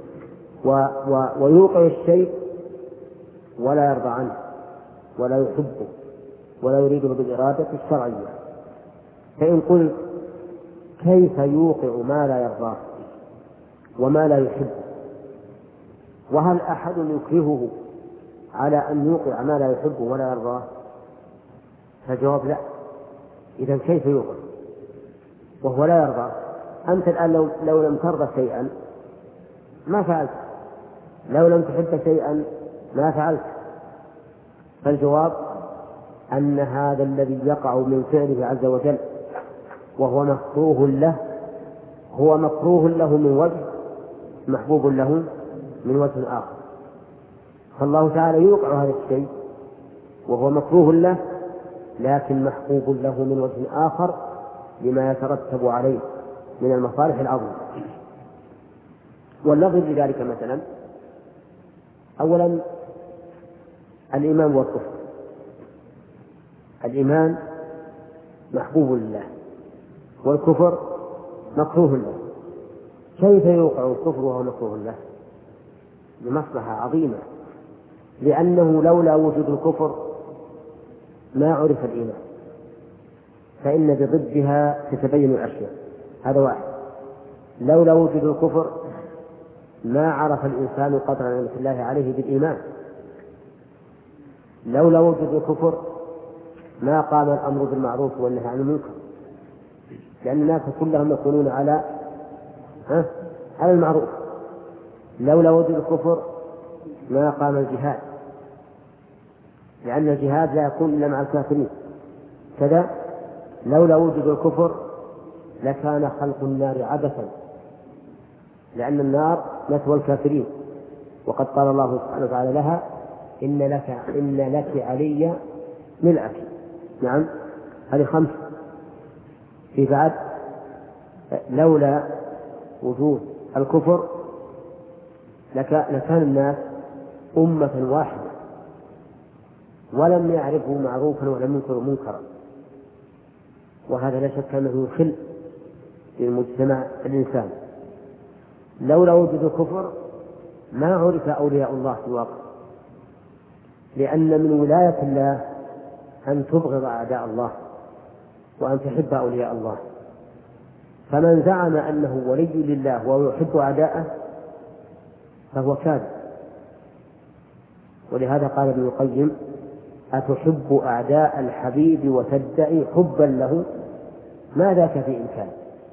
ويوقع الشيء ولا يرضى عنه ولا يحبه ولا يريده بالإرادة الشرعية. فإن قلت كيف يوقع ما لا يرضاه وما لا يحبه، وهل أحد يكرهه على أن يوقع ما لا يحبه ولا يرضاه؟ فالجواب لا. إذن كيف يوقع وهو لا يرضى؟ أنت الآن لو لم ترضى شيئا ما فعلت، لو لم تحب شيئا ما فعلت. فالجواب أن هذا الذي يقع من فعله عز وجل وهو مكروه له هو مكروه له من وجه، محبوب له من وجه آخر. فالله تعالى يوقع هذا الشيء وهو مكروه له لكن محبوب له من وجه آخر لما يترتب عليه من المصالح العظيمة. واللفظ لذلك مثلا أولا الإيمان والكفر. الإيمان محبوب لله والكفر مكروه له. كيف يوقع الكفر وهو مكروه له؟ بمصلحة عظيمة، لأنه لولا وجود الكفر ما عرف الإيمان، فإن بضدها تتبين الأشياء. هذا واحد. لولا وجود الكفر ما عرف الإنسان قدر نعمة الله عليه بالإيمان. لولا وجود الكفر ما قام الأمر بالمعروف والنهي عن المنكر، لأن الناس كلهم يكونون على المعروف. لولا وجود الكفر ما قام الجهاد، لأن الجهاد لا يكون إلا مع الكافرين. كذا لولا وجود الكفر لكان خلق النار عبثا، لأن النار مثوى الكافرين، وقد قال الله سبحانه وتعالى لها إن لك علي ملأك. نعم، هذه 5. في بعد لولا وجود الكفر لكان الناس أمة واحدة ولم يعرفوا معروفا ولم ينكروا منكرا، وهذا لا شك أنه يخل في المجتمع الإنسان. لولا وجود الكفر ما عرف أولياء الله في الواقع، لأن من ولاية الله أن تبغض أعداء الله وأن تحب أولياء الله، فمن زعم أنه ولي لله ويحب أعداءه فهو كاذب. ولهذا قال ابن القيم: أتحب أعداء الحبيب وتدعي حبا له ما ذاك في إمكان.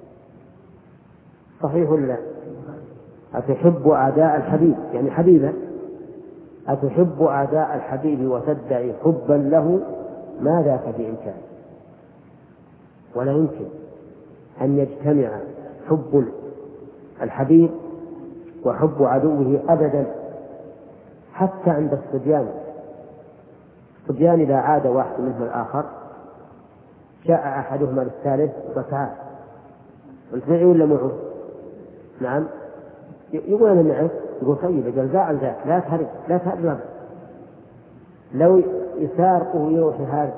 صحيح ولا لا؟ أتحب أعداء الحبيب يعني حبيبه، أتحب أعداء الحبيب وتدعي حبا له ما ذاك في إمكان. ولا يمكن أن يجتمع حب الحبيب وحب عدوه أبدا، حتى عند الصبيان. الصبيان إذا عاد واحد منهم الآخر جاء أحدهما للثالث وتعال قلت معي ولا معه؟ نعم. يقول أنا معك. يقول طيب قال زاعل ذاك لا تهرب لا تهرب. لو يسارقه ويروح هذا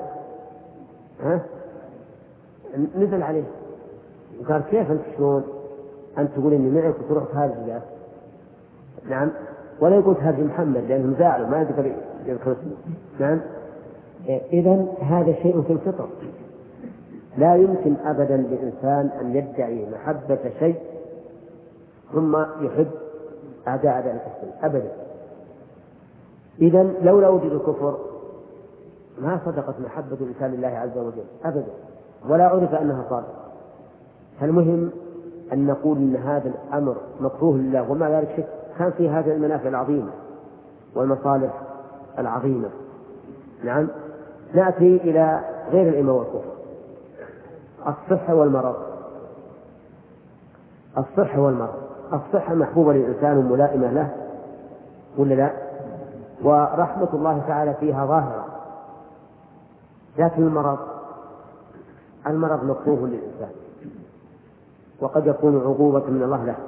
نزل عليه وقال كيف أنت شلون أنت تقول إني معك وتروح تهرج ذاك؟ نعم. ولا يقول تهرج محمد لأنه زاعل ما يقدر يذكر اسمه. نعم. إذن هذا شيء في الفطر، لا يمكن أبدا لإنسان أن يدعي محبة شيء ثم يحب أعداء ذلك الشيء أبدا. إذن لولا وجود الكفر ما صدقت محبة الإنسان لله عز وجل أبدا، ولا عرف أنها صادقة. فالمهم أن نقول إن هذا الأمر مكروه لله، ومع ذلك شك كان في هذه المنافع العظيمة والمصالح العظيمة. نعم. نأتي إلى غير الإيمان والكفر، الصحة والمرض. الصحة والمرض، الصحة محبوبة للإنسان وملائمة له ولا لا؟ ورحمة الله تعالى فيها ظاهرة. لكن المرض مكروه للإنسان وقد يكون عقوبة من الله له.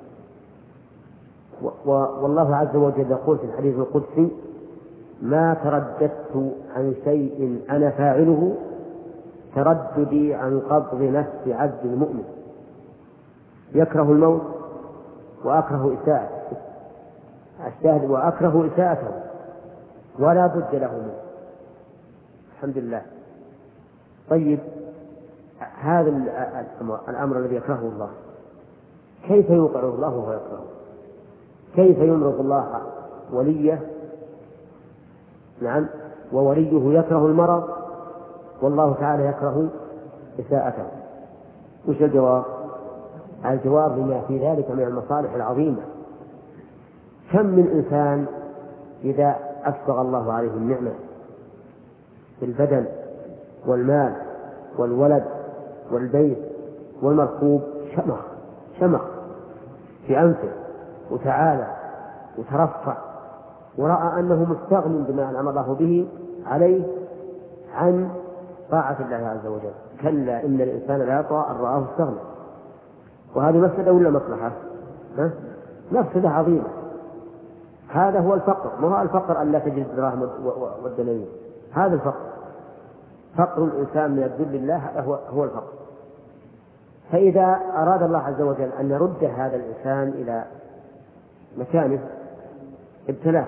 والله عز وجل يقول في الحديث القدسي: ما ترددت عن شيء أنا فاعله ترددي عن قبض نفس عبد المؤمن. يكره الموت وأكره إساءته، الشاهد وأكره إساءته ولا بد له منه. الحمد لله. طيب هذا الأمر الذي يكرهه الله كيف يوقعه الله وهو يكرهه؟ كيف يمرض الله وليه؟ نعم. ووليه يكره المرض والله تعالى يكره إساءته. وش الجواب؟ الجواب لما في ذلك من المصالح العظيمة. كم من إنسان إذا أسبغ الله عليه النعمة في البدن والمال والولد والبيت والمركوب شمخ في أنفه وتعالى وترفع ورأى أنه مستغن بما أنعم الله به عليه عن طاعة الله عز وجل. كلا إن الإنسان لا يطغى أن رآه استغنى. وهذه مفسدة ولا مصلحة؟ مفسدة عظيمة. هذا هو الفقر، ما هو الفقر أن لا تجد الدراهم والدنانير، هذا الفقر. فقر الإنسان من الذل الله هو الفقر. فإذا أراد الله عز وجل أن يرد هذا الإنسان إلى مكانه ابتلاه،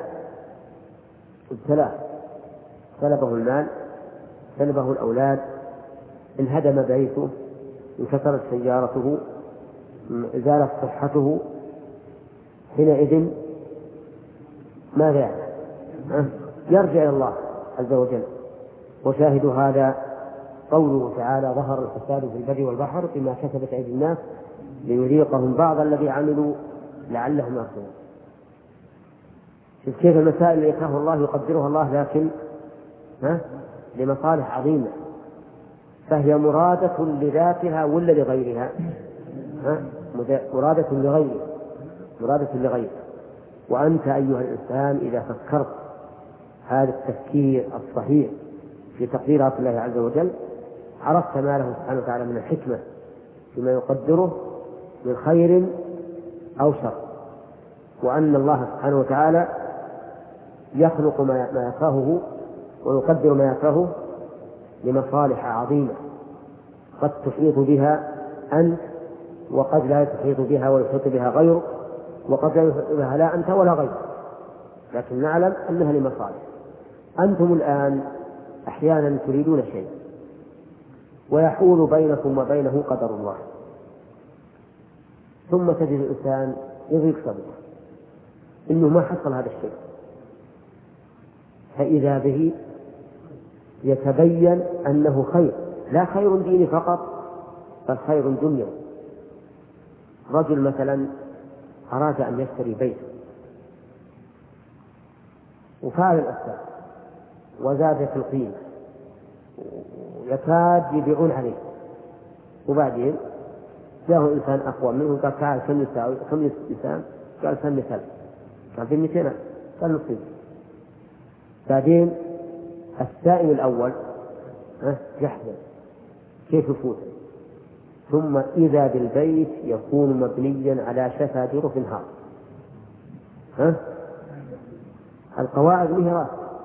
سلبه المال، سلبه الأولاد، انهدم بيته، انكسرت سيارته، زالت صحته. حينئذ ماذا يعني؟ يرجع إلى الله عز وجل. وشاهد هذا قوله تعالى: ظهر الفساد في البر والبحر بما كسبت أيدي الناس ليذيقهم بعض الذي عملوا لعلهم يرجعون. شوف كيف المسائل اللي يكرهها الله يقدرها الله، لكن لمصالح عظيمة، فهي مرادة لذاتها ولا لغيرها؟ مرادة لغيره. وأنت أيها الإنسان إذا فكرت هذا التفكير الصحيح في تقديرات الله عز وجل عرفت ما له سبحانه وتعالى من الحكمة فيما يقدره من خير أو شر، وأن الله سبحانه وتعالى يخلق ما يكرهه ويقدر ما يكرهه لمصالح عظيمة قد تحيط بها أنت وقد لا تحيط بها ويحيط بها غيرك، وقد لا يحيط بها لا أنت ولا غيرك، لكن نعلم أنها لمصالح. أنتم الآن أحيانا تريدون شيء ويحول بينكم وبينه قدر الله، ثم تجد الإنسان يضيق صدره إنه ما حصل هذا الشيء، فإذا به يتبين أنه خير، لا خير ديني فقط بل خير دنيا. رجل مثلا أراد أن يشتري بيتا وفعل الأسباب وزاد في القيمة ويكاد يبيعون عليه، وبعدين جاءه إنسان أقوى منه قال تعال كم يساوي، كم يساوي؟ قال 200,000. قال في 200، قال نصيب. بعدين السائل الأول يحزن كيف يفوت، ثم إذا بالبيت يكون مبنيا على شفا جرف هار. القواعد مهرات،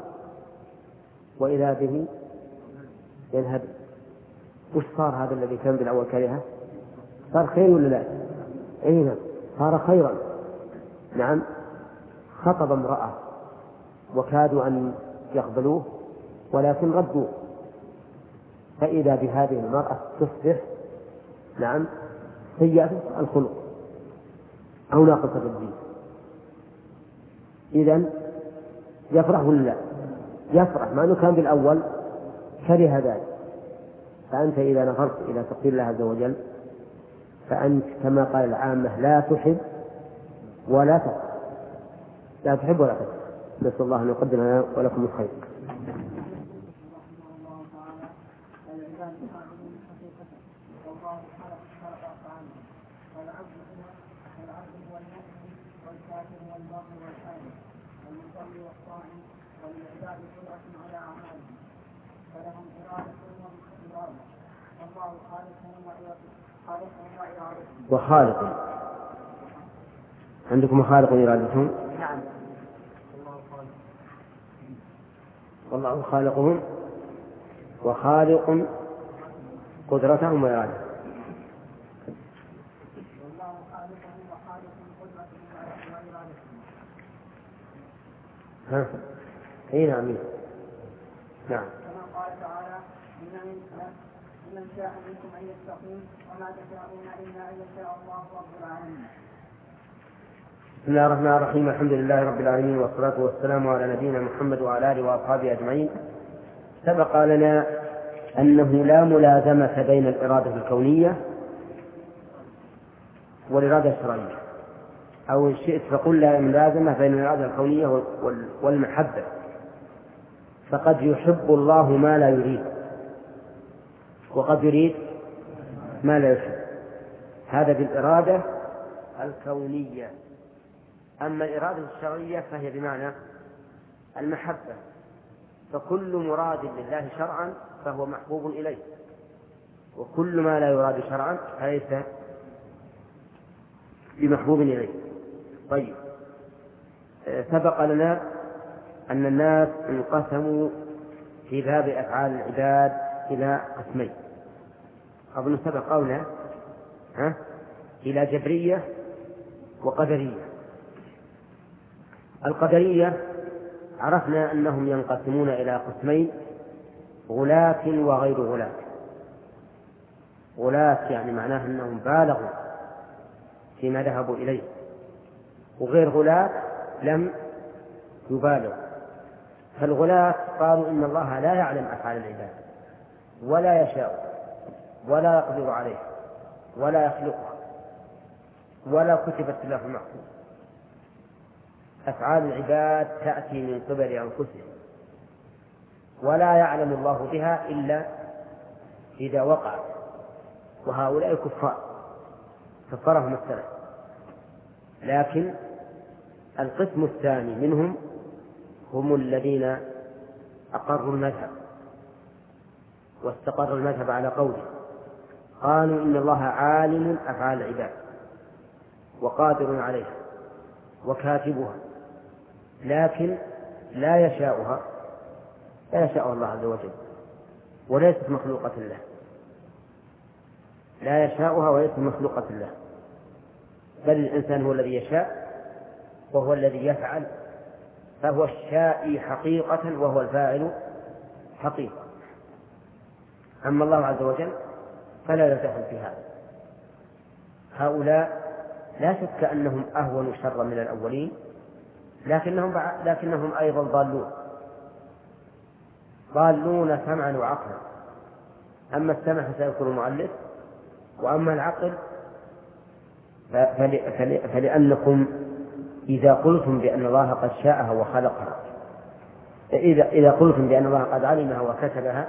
وإذا به ينهب. وش صار هذا الذي كان بالأول كرهه؟ صار خير ولا لا؟ أي نعم، صار خيرا. نعم، خطب امرأة وكادوا أن يقبلوه ولكن ردوه، فإذا بهذه المرأة تصبح نعم سيئة الخلق أو ناقصة الدين. إذن يفرح ولا لا؟ يفرح، مع أنه كان بالأول كره ذلك. فأنت إذا نظرت إلى تقدير الله عز وجل فأنت كما قال العامة لا تحب ولا تكره، لا تحب ولا تكره. نسأل الله أن يقدم لنا ولكم الخير. والمصلي والصائم والعباد قدرة على أعمالهم، فلهم إرادة وإرادة، والله خالقهم وإرادتهم. وخالق عندكم خالق إرادتهم؟ نعم. والله خالقهم وخالق قدرتهم وإرادتهم. والله خالقهم وخالق قدرتهم وإرادتهم. أي نعم. نعم. كما قال تعالى: من شاء منكم أن يستقيم وما تشاءون إلا أن يشاء الله رب العالمين. بسم الله الرحمن الرحيم. الحمد لله رب العالمين، والصلاة والسلام على نبينا محمد وعلى آله وأصحابه أجمعين. سبق لنا أنه لا ملازمة بين الإرادة الكونية والإرادة الشرعية، أو إن شئت فقل لا ملازمة بين الإرادة الكونية والمحبة، فقد يحب الله ما لا يريد وقد يريد ما لا يحب، هذا بالإرادة الكونية. أما الإرادة الشرعية فهي بمعنى المحبة، فكل مراد لله شرعا فهو محبوب إليه، وكل ما لا يراد شرعا فليس بمحبوب إليه. طيب، سبق لنا أن الناس انقسموا في باب أفعال العباد إلى قسمين، أظن سبق قولنا إلى جبرية وقدرية. القدرية عرفنا أنهم ينقسمون إلى قسمين: غلاة وغير غلاة. غلاة يعني معناه أنهم بالغوا فيما ذهبوا إليه، وغير غلاة لم يبالغوا. فالغلاة قالوا إن الله لا يعلم أفعال العباد ولا يشاء ولا يقدر عليه ولا يخلقها ولا كتبت له في المحفوظ. أفعال العباد تأتي من قبل أنفسهم ولا يعلم الله بها إلا إذا وقع، وهؤلاء كفار كفرهم السلف. لكن القسم الثاني منهم هم الذين أقروا المذهب واستقروا المذهب على قوله، قالوا إن الله عالم أفعال العباد وقادر عليها وكاتبها، لكن لا يشاءها، لا يشاء الله عز وجل، وليست مخلوقة له. لا يشاءها وليست مخلوقة له، بل الإنسان هو الذي يشاء وهو الذي يفعل، فهو الشائي حقيقة وهو الفاعل حقيقة. أما الله عز وجل فلا يدخل في هذا. هؤلاء لا شك أنهم أهون شرا من الأولين، لكنهم أيضا ضالون سمعا وعقلا. أما السمع فسيذكر المؤلف، وأما العقل فلأنكم إذا قلتم بأن الله قد شاءها وخلقها، إذا قلتم بأن الله قد علمها وكتبها،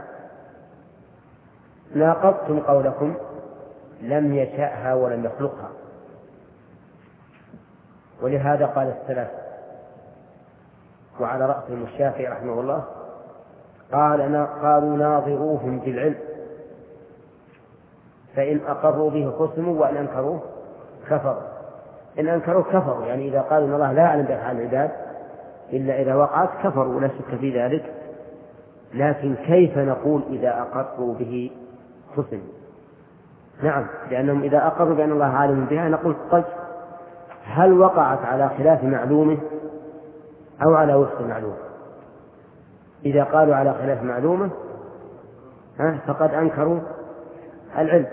ناقضتم قولكم لم يشأها ولم يخلقها. ولهذا قال السلف وعلى رأسهم الشافعي رحمه الله قالوا ناظروهم بالعلم فإن أقروا به خصموا وإن أنكروه كفروا. إن أنكروه كفروا، يعني إذا قالوا إن الله لا يعلم بأفعال العباد إلا إذا وقعت كفروا، لا شك في ذلك. لكن كيف نقول إذا أقروا به خصموا؟ نعم، لأنهم إذا أقروا بأن الله عالم بها نقول طيب هل وقعت على خلاف معلومه أو على وفق معلومه؟ إذا قالوا على خلاف معلومه فقد أنكروا العلم،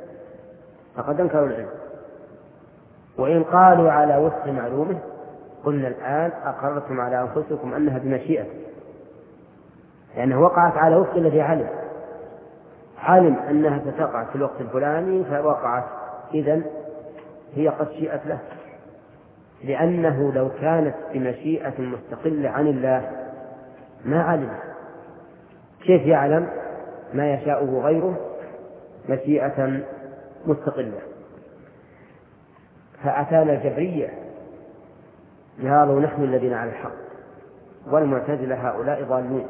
وإن قالوا على وفق معلومه قلنا الآن أقررتم على أنفسكم أنها بمشيئة، لأنه وقعت على وفق الذي علم أنها ستقع في الوقت الفلاني فوقعت، إذن هي قد شيئت له. لأنه لو كانت بمشيئة مستقلة عن الله ما علم. كيف يعلم ما يشاءه غيره مشيئة مستقلة؟ فأتانا الجبرية قالوا نحن الذين على الحق، والمعتزلة هؤلاء ضالون.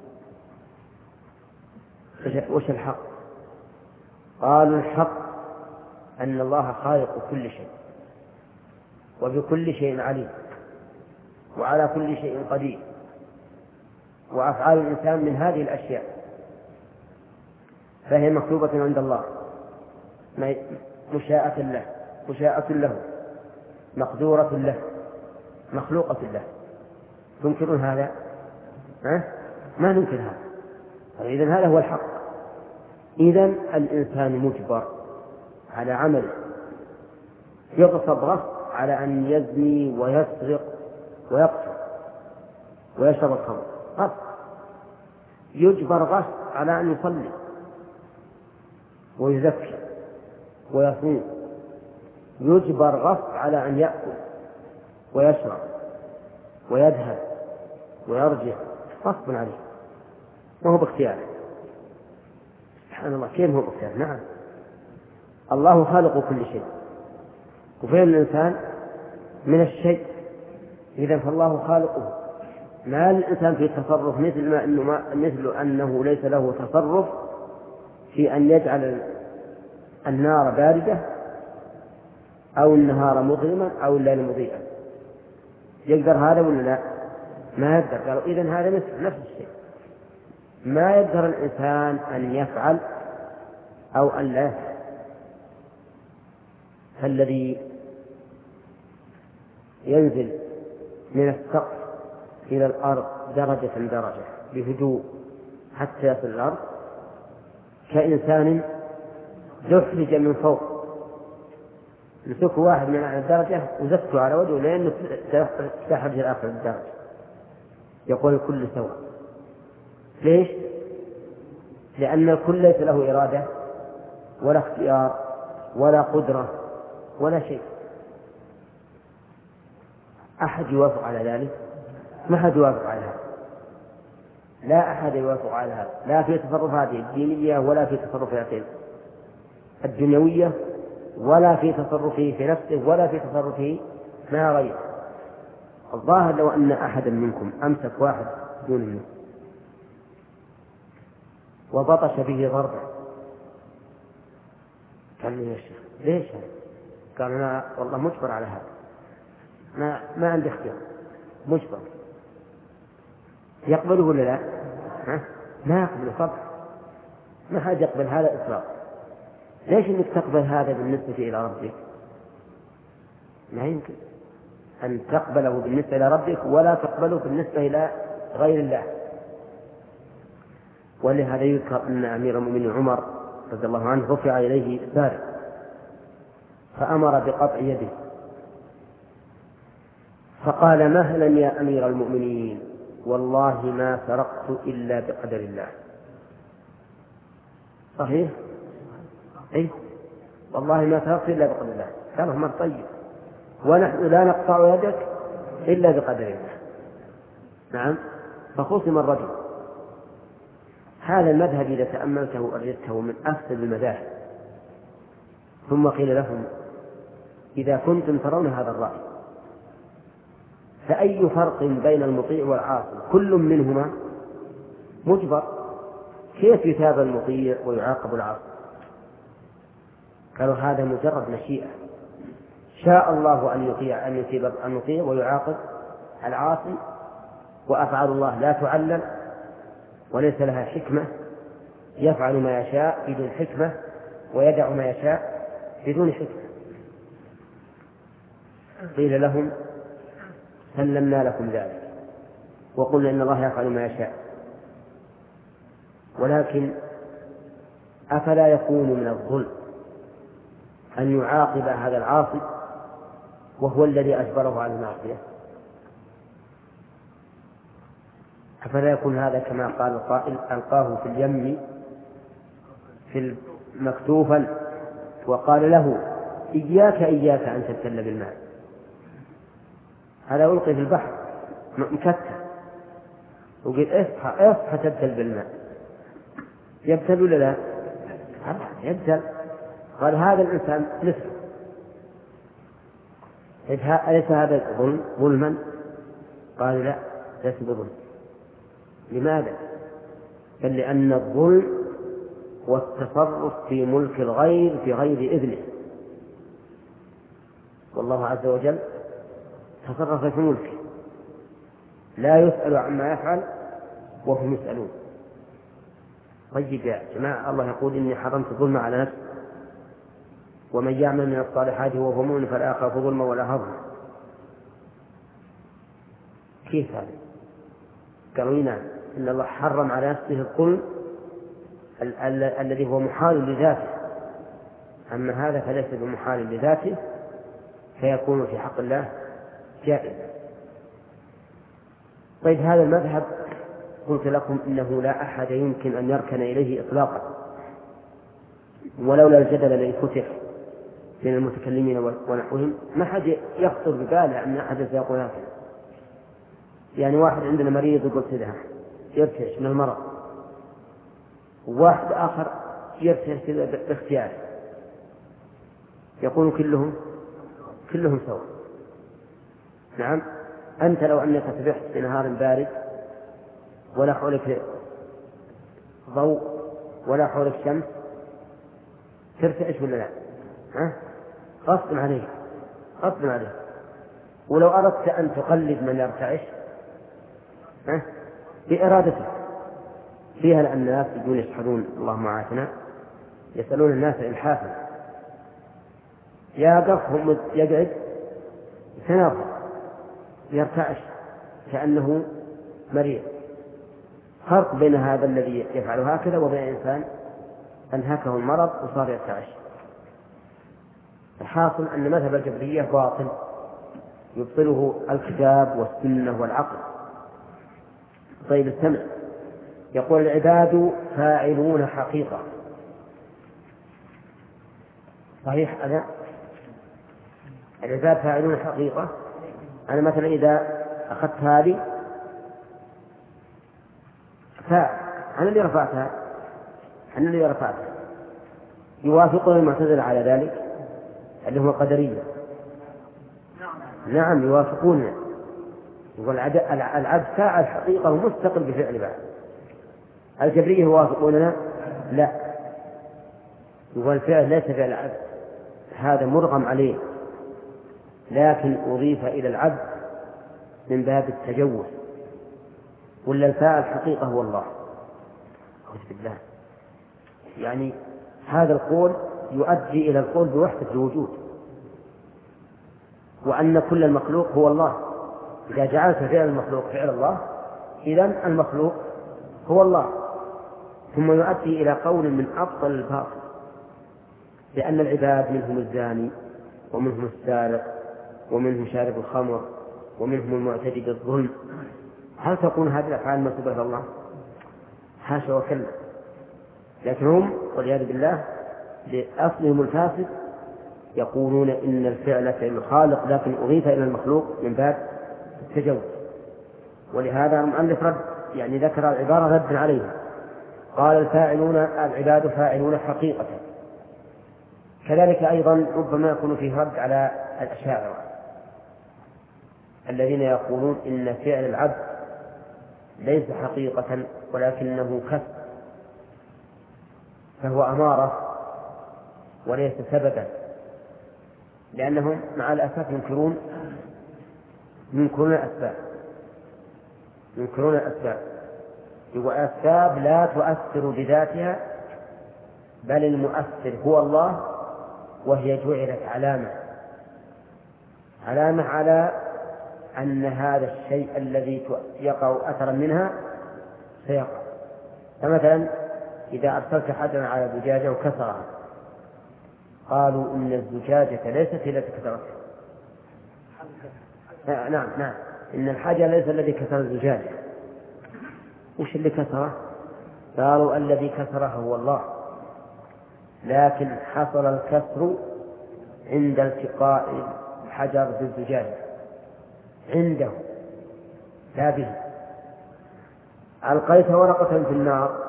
وش الحق؟ قالوا الحق أن الله خالق كل شيء وبكل شيء عليم وعلى كل شيء قدير، وأفعال الإنسان من هذه الأشياء فهي مكتوبة عند الله، مشاءة له، مقدورة له، مخلوقة له. تنكرون هذا؟ ما ننكر هذا. إذن هذا هو الحق. إذن الإنسان مجبر على عمله، يغصب غصب على أن يزني ويسرق ويقتل ويشرب الخمر، غصب. يجبر غصب على أن يصلي ويزكي ويصوم، يجبر غصب على أن يأكل ويشرب ويذهب ويرجع، غصب عليه، ما هو باختياره. سبحان الله، كيف هو باختياره؟ نعم، الله خالق كل شيء، وفهم الإنسان من الشيء. إذن فالله خالقه، ما الإنسان في تصرف مثل أنه ليس له تصرف في أن يجعل النار باردة أو النهار مظلما أو الليل مضيئا. يقدر هذا ولا لا؟ ما يقدر. قالوا إذن هذا نفس الشيء، ما يقدر الإنسان أن يفعل أو أن لا يفعل. فالذي ينزل من السقف إلى الأرض درجة بهدوء حتى يصل الأرض كإنسان زحزح من فوق، مسك واحد من الدرجة وزفته على وجهه لأنه سحب إلى آخر الدرجة. يقول الكل سواء. ليش؟ لأن الكل ليس له إرادة ولا اختيار ولا قدرة ولا شيء. أحد يوافق على ذلك؟ ما أحد يوافق على هذا، لا أحد يوافق على هذا، لا في تصرفاته الدينية ولا في تصرفاته الدنيوية ولا في تصرفه في نفسه ولا في تصرفه مع غيره. الظاهر لو أن أحدا منكم أمسك واحد دون منه وبطش به ضربا، قال لي يا شيخ ليش هذا؟ قال أنا والله مجبر على هذا، ما عندي اختيار، مجبر. يقبله ولا لا؟ ما يقبله طبعا، ما حد يقبل هذا إطلاقا. ليش أنك تقبل هذا بالنسبة إلى ربك؟ ما يمكن أن تقبله بالنسبة إلى ربك ولا تقبله بالنسبة إلى غير الله. ولهذا يذكر أن أمير المؤمنين عمر رضي الله عنه رفع إليه سارق فأمر بقطع يده، فقال: مهلا يا أمير المؤمنين، والله ما سرقت إلا بقدر الله. صحيح؟ أي والله ما سرقت إلا بقدر الله. قال: عمر طيب، ونحن لا نقطع يدك إلا بقدر الله. نعم. فخصم الرجل. هذا المذهب إذا تأملته وأردته من أفضل المذاهب. ثم قيل لهم: إذا كنتم ترون هذا الرأي فأي فرق بين المطيع والعاصي؟ كل منهما مجبر، كيف يثاب المطيع ويعاقب العاصي؟ قالوا: هذا مجرد مشيئة، شاء الله أن يثيب المطيع ويعاقب العاصي، وأفعال الله لا تعلل وليس لها حكمة، يفعل ما يشاء بدون حكمة ويدع ما يشاء بدون حكمة. قيل لهم: سلمنا لكم ذلك وقلنا إن الله يفعل ما يشاء، ولكن أفلا يكون من الظلم أن يعاقب هذا العاصي وهو الذي أجبره على المعصية؟ أفلا يكون هذا كما قال القائل: ألقاه في اليم مكتوفا وقال له: إياك أن تبتل بالماء. هذا ألقي في البحر مكتف وقال: اصحى تبتل بالماء. يبتل ولا لا؟ يبتل. قال: هذا الإنسان مثله. أليس هذا ظلما؟ قال: لا، ليس بظلم. لماذا؟ بل لأن الظلم هو التصرف في ملك الغير بغير إذنه، والله عز وجل تصرف في ملكه لا يسأل عما يفعل وهم يسألون. طيب يا جماعة، الله يقول: إني حرمت الظلم على نفسي ومن يعمل من الصالحات وهو مؤمن فلا يخاف ظلما ولا هضما. كيف هذا؟ قالوا: نعم، إن الله حرم على نفسه الظلم الذي هو محال لذاته، أما هذا فليس بمحال لذاته فيكون في حق الله جائزا. طيب، هذا المذهب قلت لكم إنه لا أحد يمكن أن يركن إليه إطلاقا، ولولا الجدل الذي فتح بين المتكلمين ونحوهم ما حد يخطر بباله أن أحد سيقول هكذا. يعني واحد عندنا مريض يقول كذا يرتعش من المرض، وواحد آخر يرتعش كذا باختياره، يقول كلهم سوا. نعم. أنت لو أنك سبحت في نهار بارد ولا حولك ضوء ولا حولك شمس ترتعش ولا لا؟ غصب عليك. ولو أردت أن تقلد من يرتعش بإرادتك فيها، لأن الناس يقولون يشهدون اللهم عافنا، يسألون الناس إلحافا، يقفهم يقعد يتناظر يرتعش كأنه مريض. فرق بين هذا الذي يفعل هكذا وبين إنسان أنهكه المرض وصار يرتعش. الحاصل أن مذهب الجبرية باطل يبطله الكتاب والسنة والعقل. طيب، السمع. يقول: العباد فاعلون حقيقة. صحيح هذا؟ العباد فاعلون حقيقة. أنا مثلا إذا أخذت هذه فاعل، أنا اللي رفعتها. يوافقون المعتزلة على ذلك اللي هو قدرية. نعم، يوافقون. يقول: العبد فاعل حقيقة ومستقل بفعل بعد. الجبرية يوافقوننا؟ لا، يقول: الفعل ليس فعل العبد، هذا مرغم عليه، لكن أضيف إلى العبد من باب التجوز، ولا الفاعل حقيقة هو الله. أعوذ بالله. يعني هذا القول يؤدي إلى القول بوحدة الوجود، وأن كل المخلوق هو الله. إذا جعلت فعل المخلوق فعل الله إذن المخلوق هو الله. ثم يؤدي إلى قول من أبطل الباطل، لأن العباد منهم الزاني ومنهم السارق ومنهم شارب الخمر ومنهم المعتدي بالظلم. هل تكون هذه الأفعال منسوبة إلى الله؟ حاشا وكلا. لكن هم والعياذ بالله لأصلهم الفاسد يقولون إن الفعل فعل الخالق لكن أضيف إلى المخلوق من باب التجوز. ولهذا المؤلف رد، يعني ذكر العبارة ردا عليها، قال العباد فاعلون حقيقة. كذلك أيضا ربما يكون فيه رد على الأشاعرة الذين يقولون إن فعل العبد ليس حقيقة ولكنه كسب، فهو أمارة وليس سببا، لأنهم مع الأسف ينكرون الأسباب، والأسباب لا تؤثر بذاتها، بل المؤثر هو الله، وهي جعلت علامة على أن هذا الشيء الذي يقع أثرا منها سيقع. فمثلا إذا أرسلت حجرا على زجاجة وكسرها قالوا إن الزجاجة ليست هي التي كسرتها. نعم إن الحجر ليس الذي كسر الزجاجة. وش اللي كسره؟ قالوا الذي كسره هو الله، لكن حصل الكسر عند التقاء الحجر بالزجاجة عنده لا به. ألقيت ورقة في النار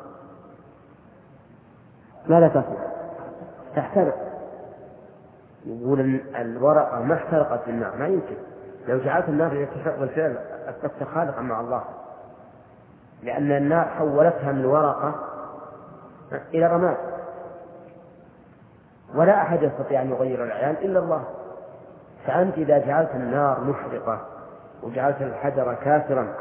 ماذا تصنع؟ تحترق. يقول الورقة ما احترقت في النار، ما يمكن. لو جعلت النار يتحرق بالفعل أثبت خالقا مع الله، لأن النار حولتها من ورقة إلى رماد، ولا أحد يستطيع أن يغير العيان إلا الله. فأنت إذا جعلت النار محرقة وجعلت الحجر كاسرا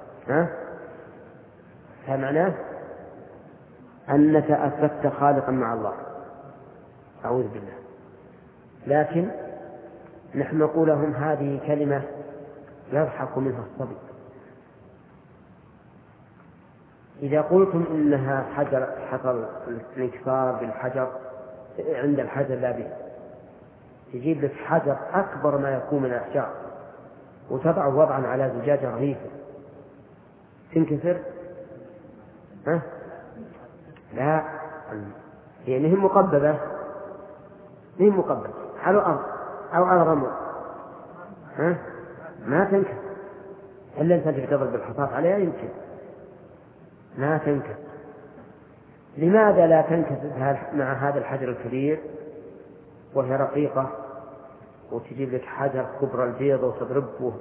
فمعناه أنك أثبت خالقا مع الله، أعوذ بالله. لكن نحن نقول لهم هذه كلمة يضحك منها الصبي. إذا قلتم إنها حجر حصل الانكسار بالحجر عند الحجر لا به، تجيب لك حجر أكبر ما يكون من الأحجار وتضعه وضعا على زجاجة رهيفة تنكسر؟ لا، يعني هم مقببة على الأرض أو على الرمل ما تنكسر إلا أن تضرب بالحصاف عليها، يمكن ما تنكسر. لماذا لا تنكسر مع هذا الحجر الكبير وهي رقيقة، وتجيب لك حجر كبر البيض وتضربه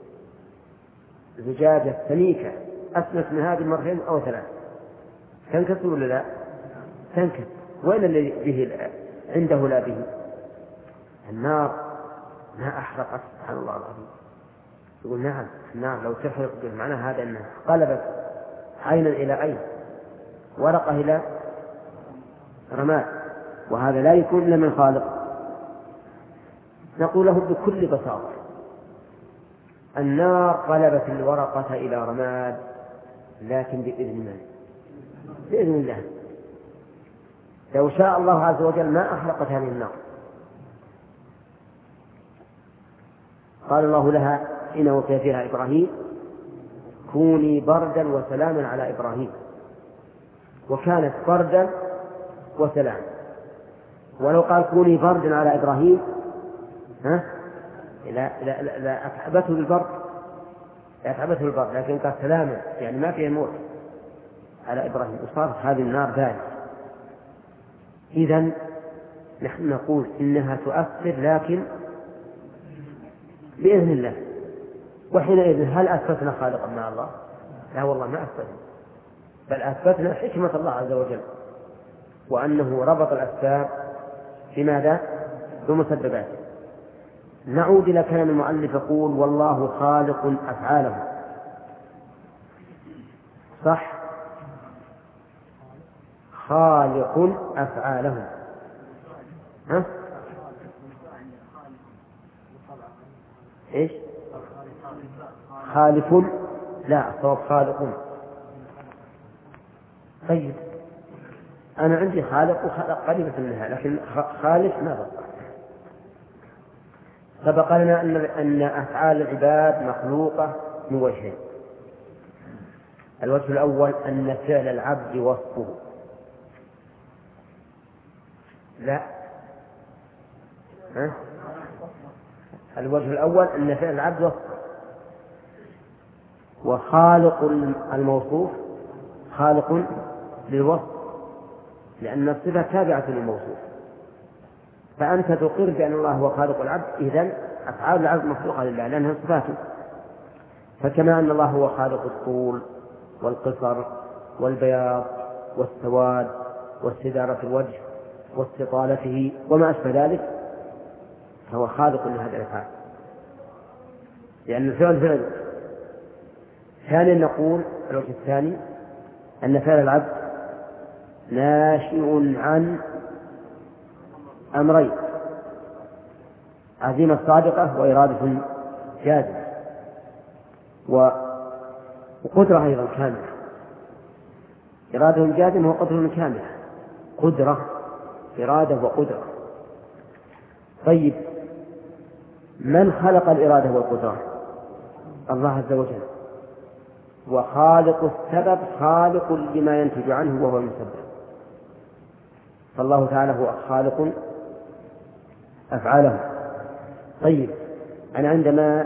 زجاجة سميكة أسمك من هذه مرتين أو ثلاث، تنكسر ولا لا؟ تنكسر. وين الذي به عنده لا به؟ النار ما أحرقت، سبحان الله العظيم. يقول نعم النار لو تحرق معنى هذا أنها قلبت عينا إلى عين، ورقة إلى رماد، وهذا لا يكون إلا من خالق. نقول له بكل بساطة النار قلبت الورقة إلى رماد، لكن بإذن الله. لو شاء الله عز وجل ما أحرقت هذه النار. قال الله لها حين وقع فيها إبراهيم كوني بردا وسلاما على إبراهيم، وكانت بردا وسلام. ولو قال كوني بردا على إبراهيم لا أتعبته بالبرد، لكن قال سلاما يعني ما فيه موت على إبراهيم، وصارت هذه النار باردة. إذن نحن نقول إنها تؤثر لكن بإذن الله. وحينئذ هل أثبتنا خالقا مع الله؟ لا والله ما أثبتنا، بل أثبتنا حكمة الله عز وجل، وأنه ربط الأسباب بماذا؟ بمسبباته. نعود إلى كلام المؤلف يقول والله خالق أفعاله. صح، خالق أفعاله، ها؟ إيش؟ خالق؟ لا، الصواب خالق. طيب أنا عندي خالق وخلق قريبة منها، لكن خالق ما بقى. سبق لنا أن أفعال العباد مخلوقة من وجهين. الوجه الأول أن فعل العبد وصفه. لا، ها؟ الوجه الأول أن فعل العبد وصفه، وخالق الموصوف خالق للوصف، لأن الصفة تابعة للموصوف. فأنت تقر بأن الله هو خالق العبد، إذن أفعال العبد مخلوقة لله لأنها صفاته. فكما أن الله هو خالق الطول والقصر والبياض والسواد واستدارة الوجه واستطالته وما أشبه ذلك، فهو خالق لهذه الأفعال لأن الفعل فعل. ثانيا نقول الوجه الثاني أن فعل العبد ناشئ عن أمرين: عزيمة صادقة وإرادة جازمة، وقدرة أيضا كاملة. إرادة جازمة وقدرة كاملة، قدرة، إرادة وقدرة. طيب من خلق الإرادة والقدرة؟ الله عز وجل، وخالق السبب خالق لما ينتج عنه وهو المسبب. فالله تعالى هو خالق أفعاله. طيب أنا عندما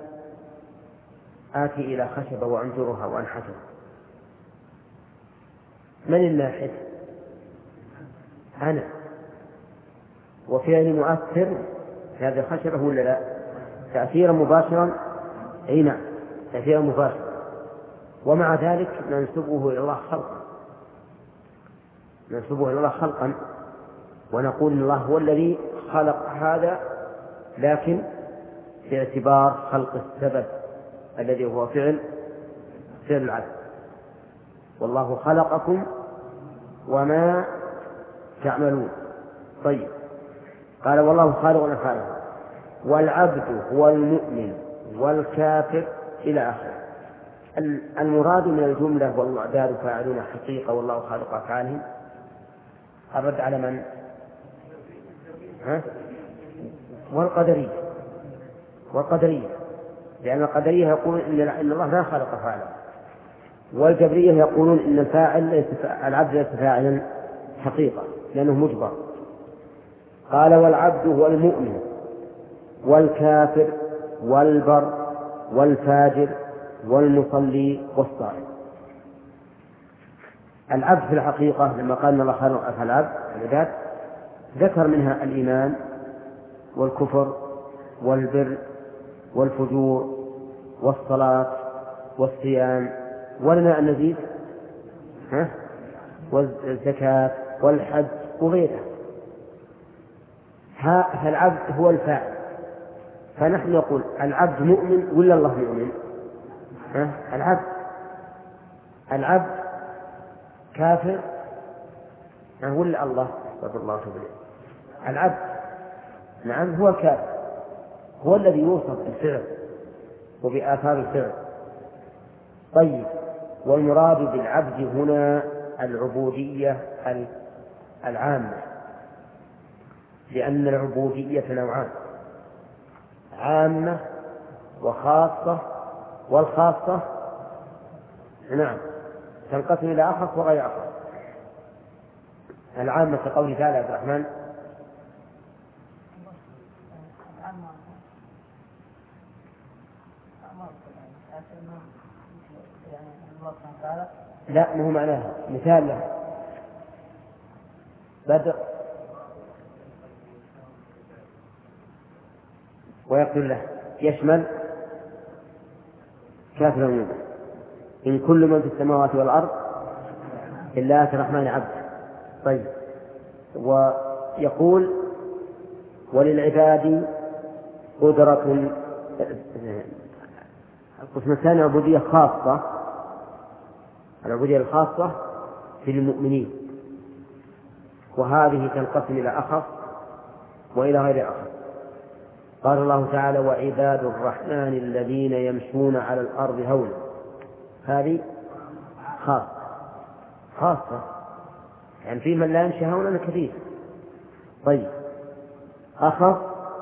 آتي إلى خشبة وأنجرها وأنحتها، من الناحت؟ أنا، وفعلي مؤثر في هذه الخشبة ولا لا؟ تأثيرا مباشرا، أي نعم تأثيرا مباشرا. ومع ذلك ننسبه إلى الله خلقا، ننسبه إلى الله خلقا ونقول إن الله هو الذي خلق هذا، لكن باعتبار خلق السبب الذي هو فعل العبد. والله خلقكم وما تعملون. طيب قال والله خالق أفعاله، والعبد هو المؤمن والكافر إلى آخره. المراد من الجملة والعباد فاعلون حقيقة والله خالق أفعالهم الرد على من؟ والقدرية، لأن القدرية يقولون إن الله لا خلق أفعاله، والجبرية يقولون إن العبد ليس فاعلا حقيقة لأنه مجبر. قال والعبد هو المؤمن والكافر والبر والفاجر والمصلي والصائم. العبد في الحقيقة لما قال إن الله خالق أفعال العباد ذكر منها الإيمان والكفر والبر والفجور والصلاة والصيام، ولنا أن نزيد والزكاة والحج وغيرها. فالعبد هو الفاعل. فنحن نقول العبد مؤمن ولا الله مؤمن؟ العبد كافر ولا الله؟ استغفر الله وتوب إليه. العبد نعم هو الكافر، هو الذي يوصف بالفعل وبآثار الفعل. طيب والمراد بالعبد هنا العبودية العامة، لأن العبودية نوعان: عامة وخاصة، والخاصة نعم تنقسم إلى أخص وغير أخص. العامة كقوله تعالى عبد الرحمن لا مو معناها مثال له بدر ويقول له يشمل كافر ومؤمن. إن كل من في السماوات والأرض إلا آتي الرحمن عبدا. طيب ويقول وللعباد قدرة. القسم الثاني عبودية خاصة، العبودية الخاصة في المؤمنين، وهذه تنقسم إلى أخص وإلى غير آخر. قال الله تعالى وعباد الرحمن الذين يمشون على الأرض هونا، هذه خاصة يعني في من لا يمشي هونا كثير. طيب أخف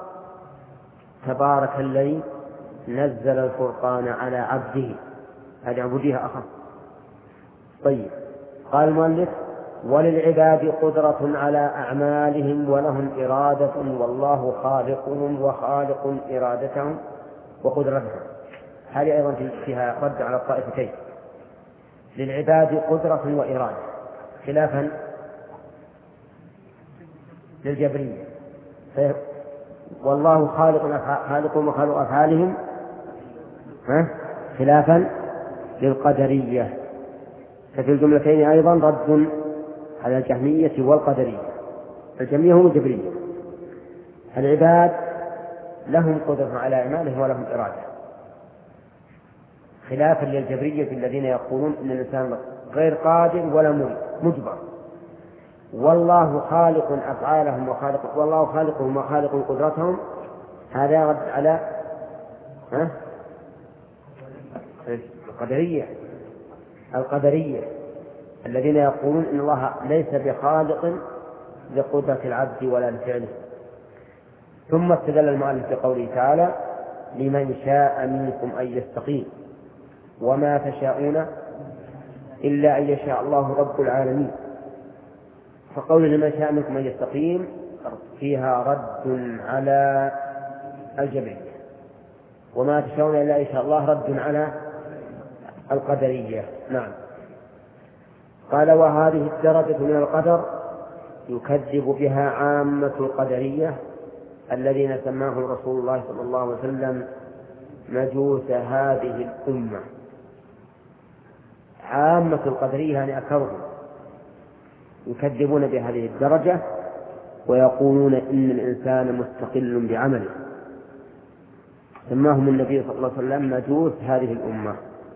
تبارك الذي نزل الفرقان على عبده، هذه عبودية أخف. طيب قال المؤلف وللعباد قدرة على أعمالهم ولهم إرادة والله خالقهم وخالق إرادتهم وقدرتهم. هذه أيضا فيها رد على الطائفتين. للعباد قدرة وإرادة خلافا للجبرية، والله خالقهم وخالق أفعالهم خلافا للقدرية. ففي الجملتين أيضا رد على الجهمية والقدرية. الجهمية هم الجبرية. العباد لهم قدرة على أعمالهم ولهم إرادة خلافا للجبرية الذين يقولون إن الإنسان غير قادر ولا مجبر، والله خالق أفعالهم والله خالقهم وخالق قدرتهم. هذا رد على القدرية الذين يقولون إن الله ليس بخالق لقدرة العبد ولا لفعله. ثم استدل المؤلف بقوله تعالى لمن شاء منكم أن يستقيم وما تشاءون إلا أن يشاء الله رب العالمين. فقول لمن شاء منكم أن يستقيم فيها رد على الجبرية، وما تشاءون إلا أن يشاء الله رد على القدرية. نعم. قال وهذه الدرجة من القدر يكذب بها عامة القدرية الذين سماهم رسول الله صلى الله عليه وسلم مجوس هذه الأمة. عامة القدرية يعني أكثرهم يكذبون بهذه الدرجة ويقولون إن الإنسان مستقل بعمله. سماهم النبي صلى الله عليه وسلم مجوس هذه الأمة.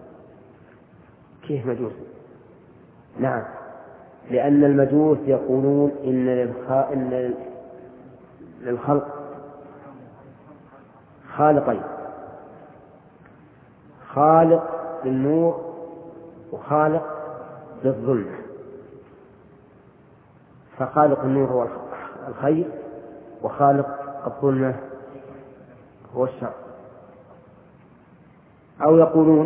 كيف مجوس؟ نعم، لأن المجوس يقولون إن للخلق خالقين، خالق للنور وخالق للظلمة. فخالق النور هو الخير وخالق الظلمة هو الشر. أو يقولون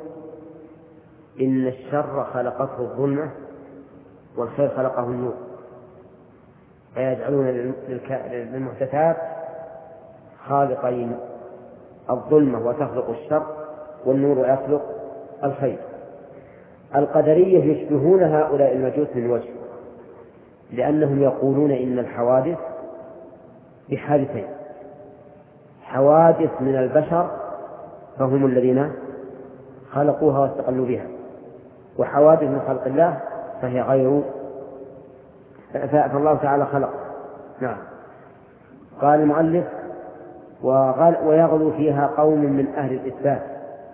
إن الشر خلقته الظلمة والخير خلقه النور، فيجعلون للمحدثات خالقين، الظلمة وتخلق الشر والنور يخلق الخير. القدرية يشبهون هؤلاء المجوس من وجه، لأنهم يقولون إن الحوادث بحادثين: حوادث من البشر فهم الذين خلقوها واستقلوا بها، وحوادث من خلق الله فهي غير، فالله تعالى خلق. نعم. قال المؤلف ويغلو فيها قوم من أهل الإثبات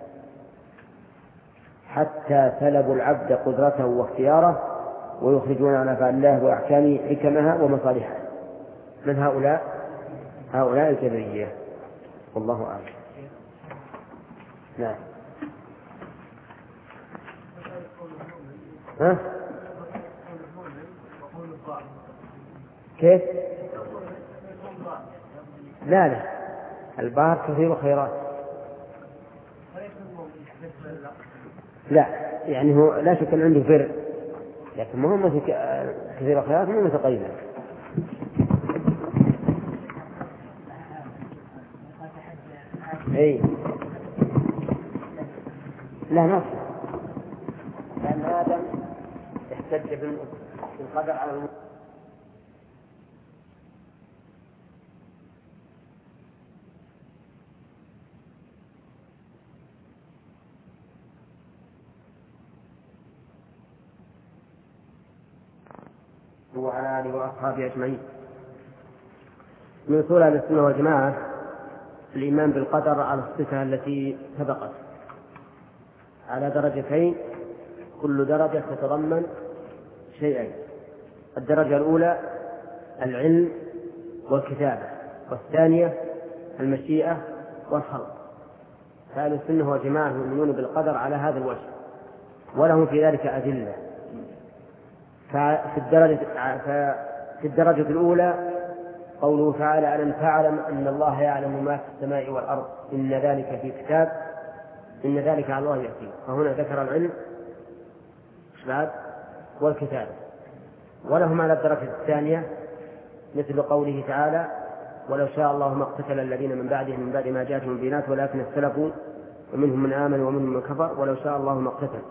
حتى سلبوا العبد قدرته واختياره ويخرجون عن أفعال الله وأحكامه حكمها ومصالحها. من هؤلاء الجبرية، والله أعلم. نعم. كيف؟ لا البار كثير خيرات. لا يعني هو لا شك أن عنده فرق، لكن ما هو مثل كثير خيرات، مو مثل قليلا. أي لا نص، لأن آدم احتج بالقدر على وعلى آله وأصحابه أجمعين. من أصول أهل السنة والجماعة الإيمان بالقدر على الصفة التي سبقت على درجتين، كل درجة تتضمن شيئين: الدرجة الأولى العلم والكتابة، والثانية المشيئة والخلق. فأهل السنة والجماعة يؤمنون بالقدر على هذا الوجه، ولهم في ذلك أدلة. ففي الدرجة الأولى قوله تعالى: ألم تعلم أن الله يعلم ما في السماء والأرض إن ذلك في كتاب إن ذلك على الله يأتي. فهنا ذكر العلم والكتاب. ولهم على الدرجة الثانية مثل قوله تعالى: ولو شاء الله ما اقتتل الذين من بعدهم من بعد ما جاءتهم البينات ولكن اختلفوا ومنهم من آمن ومنهم من كفر ولو شاء الله ما اقتتل.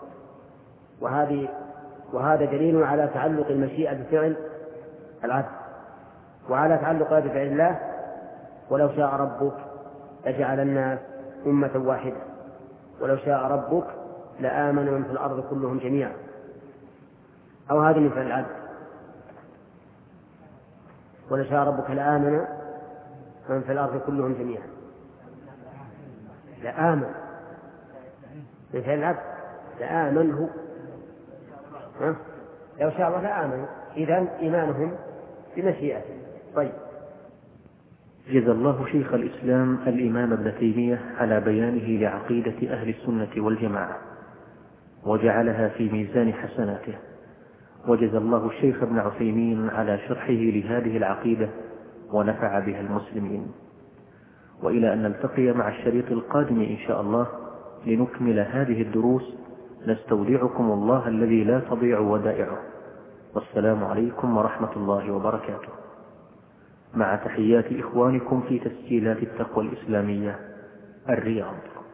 وهذا دليل على تعلق المشيئة بفعل العبد، وعلى تعلق بفعل الله: ولو شاء ربك لجعل الناس أمة واحدة ولو شاء ربك لآمن من في الأرض كلهم جميعا. أو هذا من فعل العبد: ولو شاء ربك لآمن من في الأرض كلهم جميعا. لآمن من فعل العبد، لآمنه لو شاء الله لآمن. إذن إيمانهم بمشيئته. طيب. جزا الله شيخ الإسلام الإمام ابن تيمية على بيانه لعقيدة أهل السنة والجماعة وجعلها في ميزان حسناته، وجزا الله الشيخ ابن عثيمين على شرحه لهذه العقيدة ونفع بها المسلمين. وإلى أن نلتقي مع الشريط القادم إن شاء الله لنكمل هذه الدروس، نستودعكم الله الذي لا تضيع ودائعه، والسلام عليكم ورحمة الله وبركاته، مع تحيات إخوانكم في تسجيلات التقوى الإسلامية الرياض.